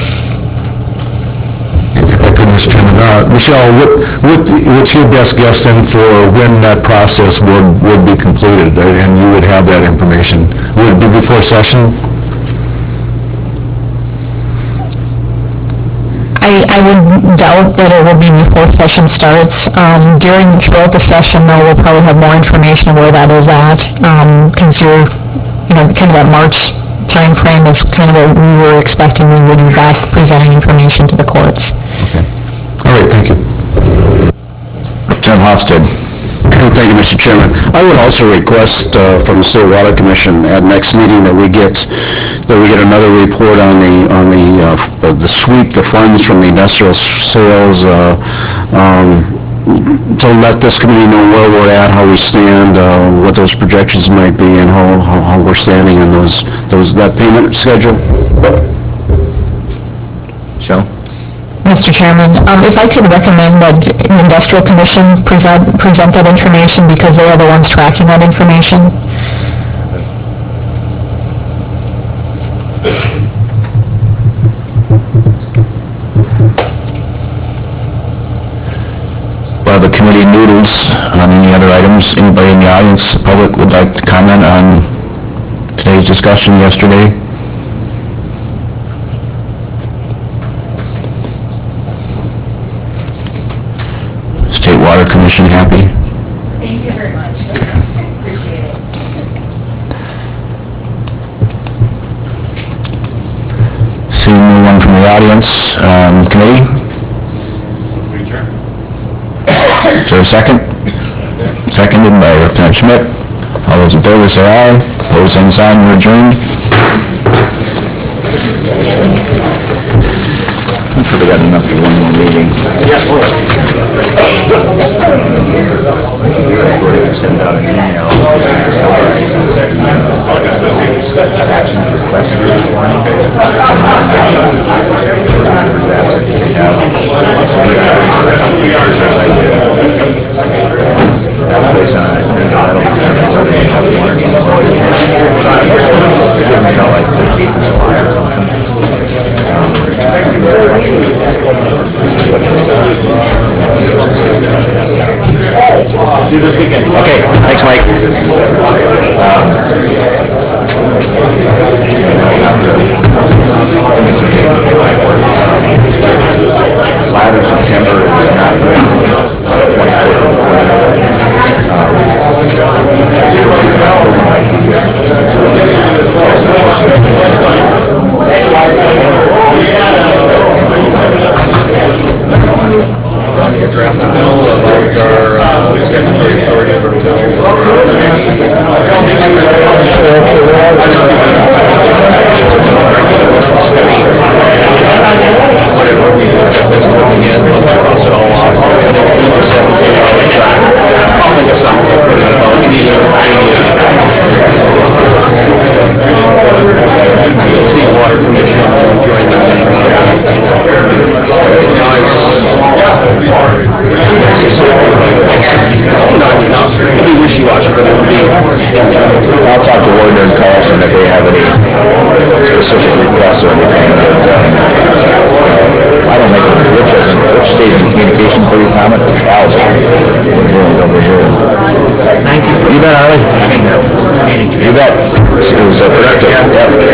Mister Chairman, uh, Michelle, what, what, what's your best guess then for when that process would, would be completed, and you would have that information? Would it be before session? I, I would doubt that it will be before session starts. Um, during, throughout the session, though, we'll probably have more information of where that is at, because you're, you know, kind of that March time frame is kind of what we were expecting. We would be back presenting information to the courts. Okay. All right, thank you. Representative Hofstad. Thank you, Mister Chairman. I would also request uh, from the State Water Commission at next meeting that we get that we get another report on the on the uh, the sweep, the funds from the industrial sales, uh, um, to let this committee know where we're at, how we stand, uh, what those projections might be, and how, how, how we're standing on those those that payment schedule. Michelle? Mister Chairman, um, if I could recommend that the Industrial Commission present, present that information because they are the ones tracking that information. While the committee noodles on any other items, anybody in the audience, the public, would like to comment on today's discussion yesterday? State Water Commission happy? Thank you very much. Appreciate it. Seeing no one from the audience, um, committee? Is there a second? Seconded by Representative Schmidt. All those in favor say aye. Opposed, same sign. We're adjourned. I think we got enough for one more meeting. Send out an email. Actions requested this morning. That's based on, I think, that'll determine whether they have one or two more. I felt like the flyer or something. Okay, thanks, Mike. Latter September is not Draft a bill about our uh, statutory authority for whatever we that's coming in, we'll cross it all off. I'll think of something about the see water commission join the thing. It'll be wishy-washy, but it'll be... I'll talk to Warden and Carlson if they have any specific requests or anything. I don't make it, Rich doesn't, Rich stays in communication for your comment, Al's over here. Thank you. You bet, Harley. You bet. It was uh, productive. Yep.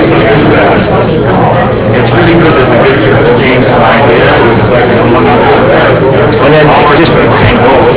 It's really good that we get to exchange some ideas. And then just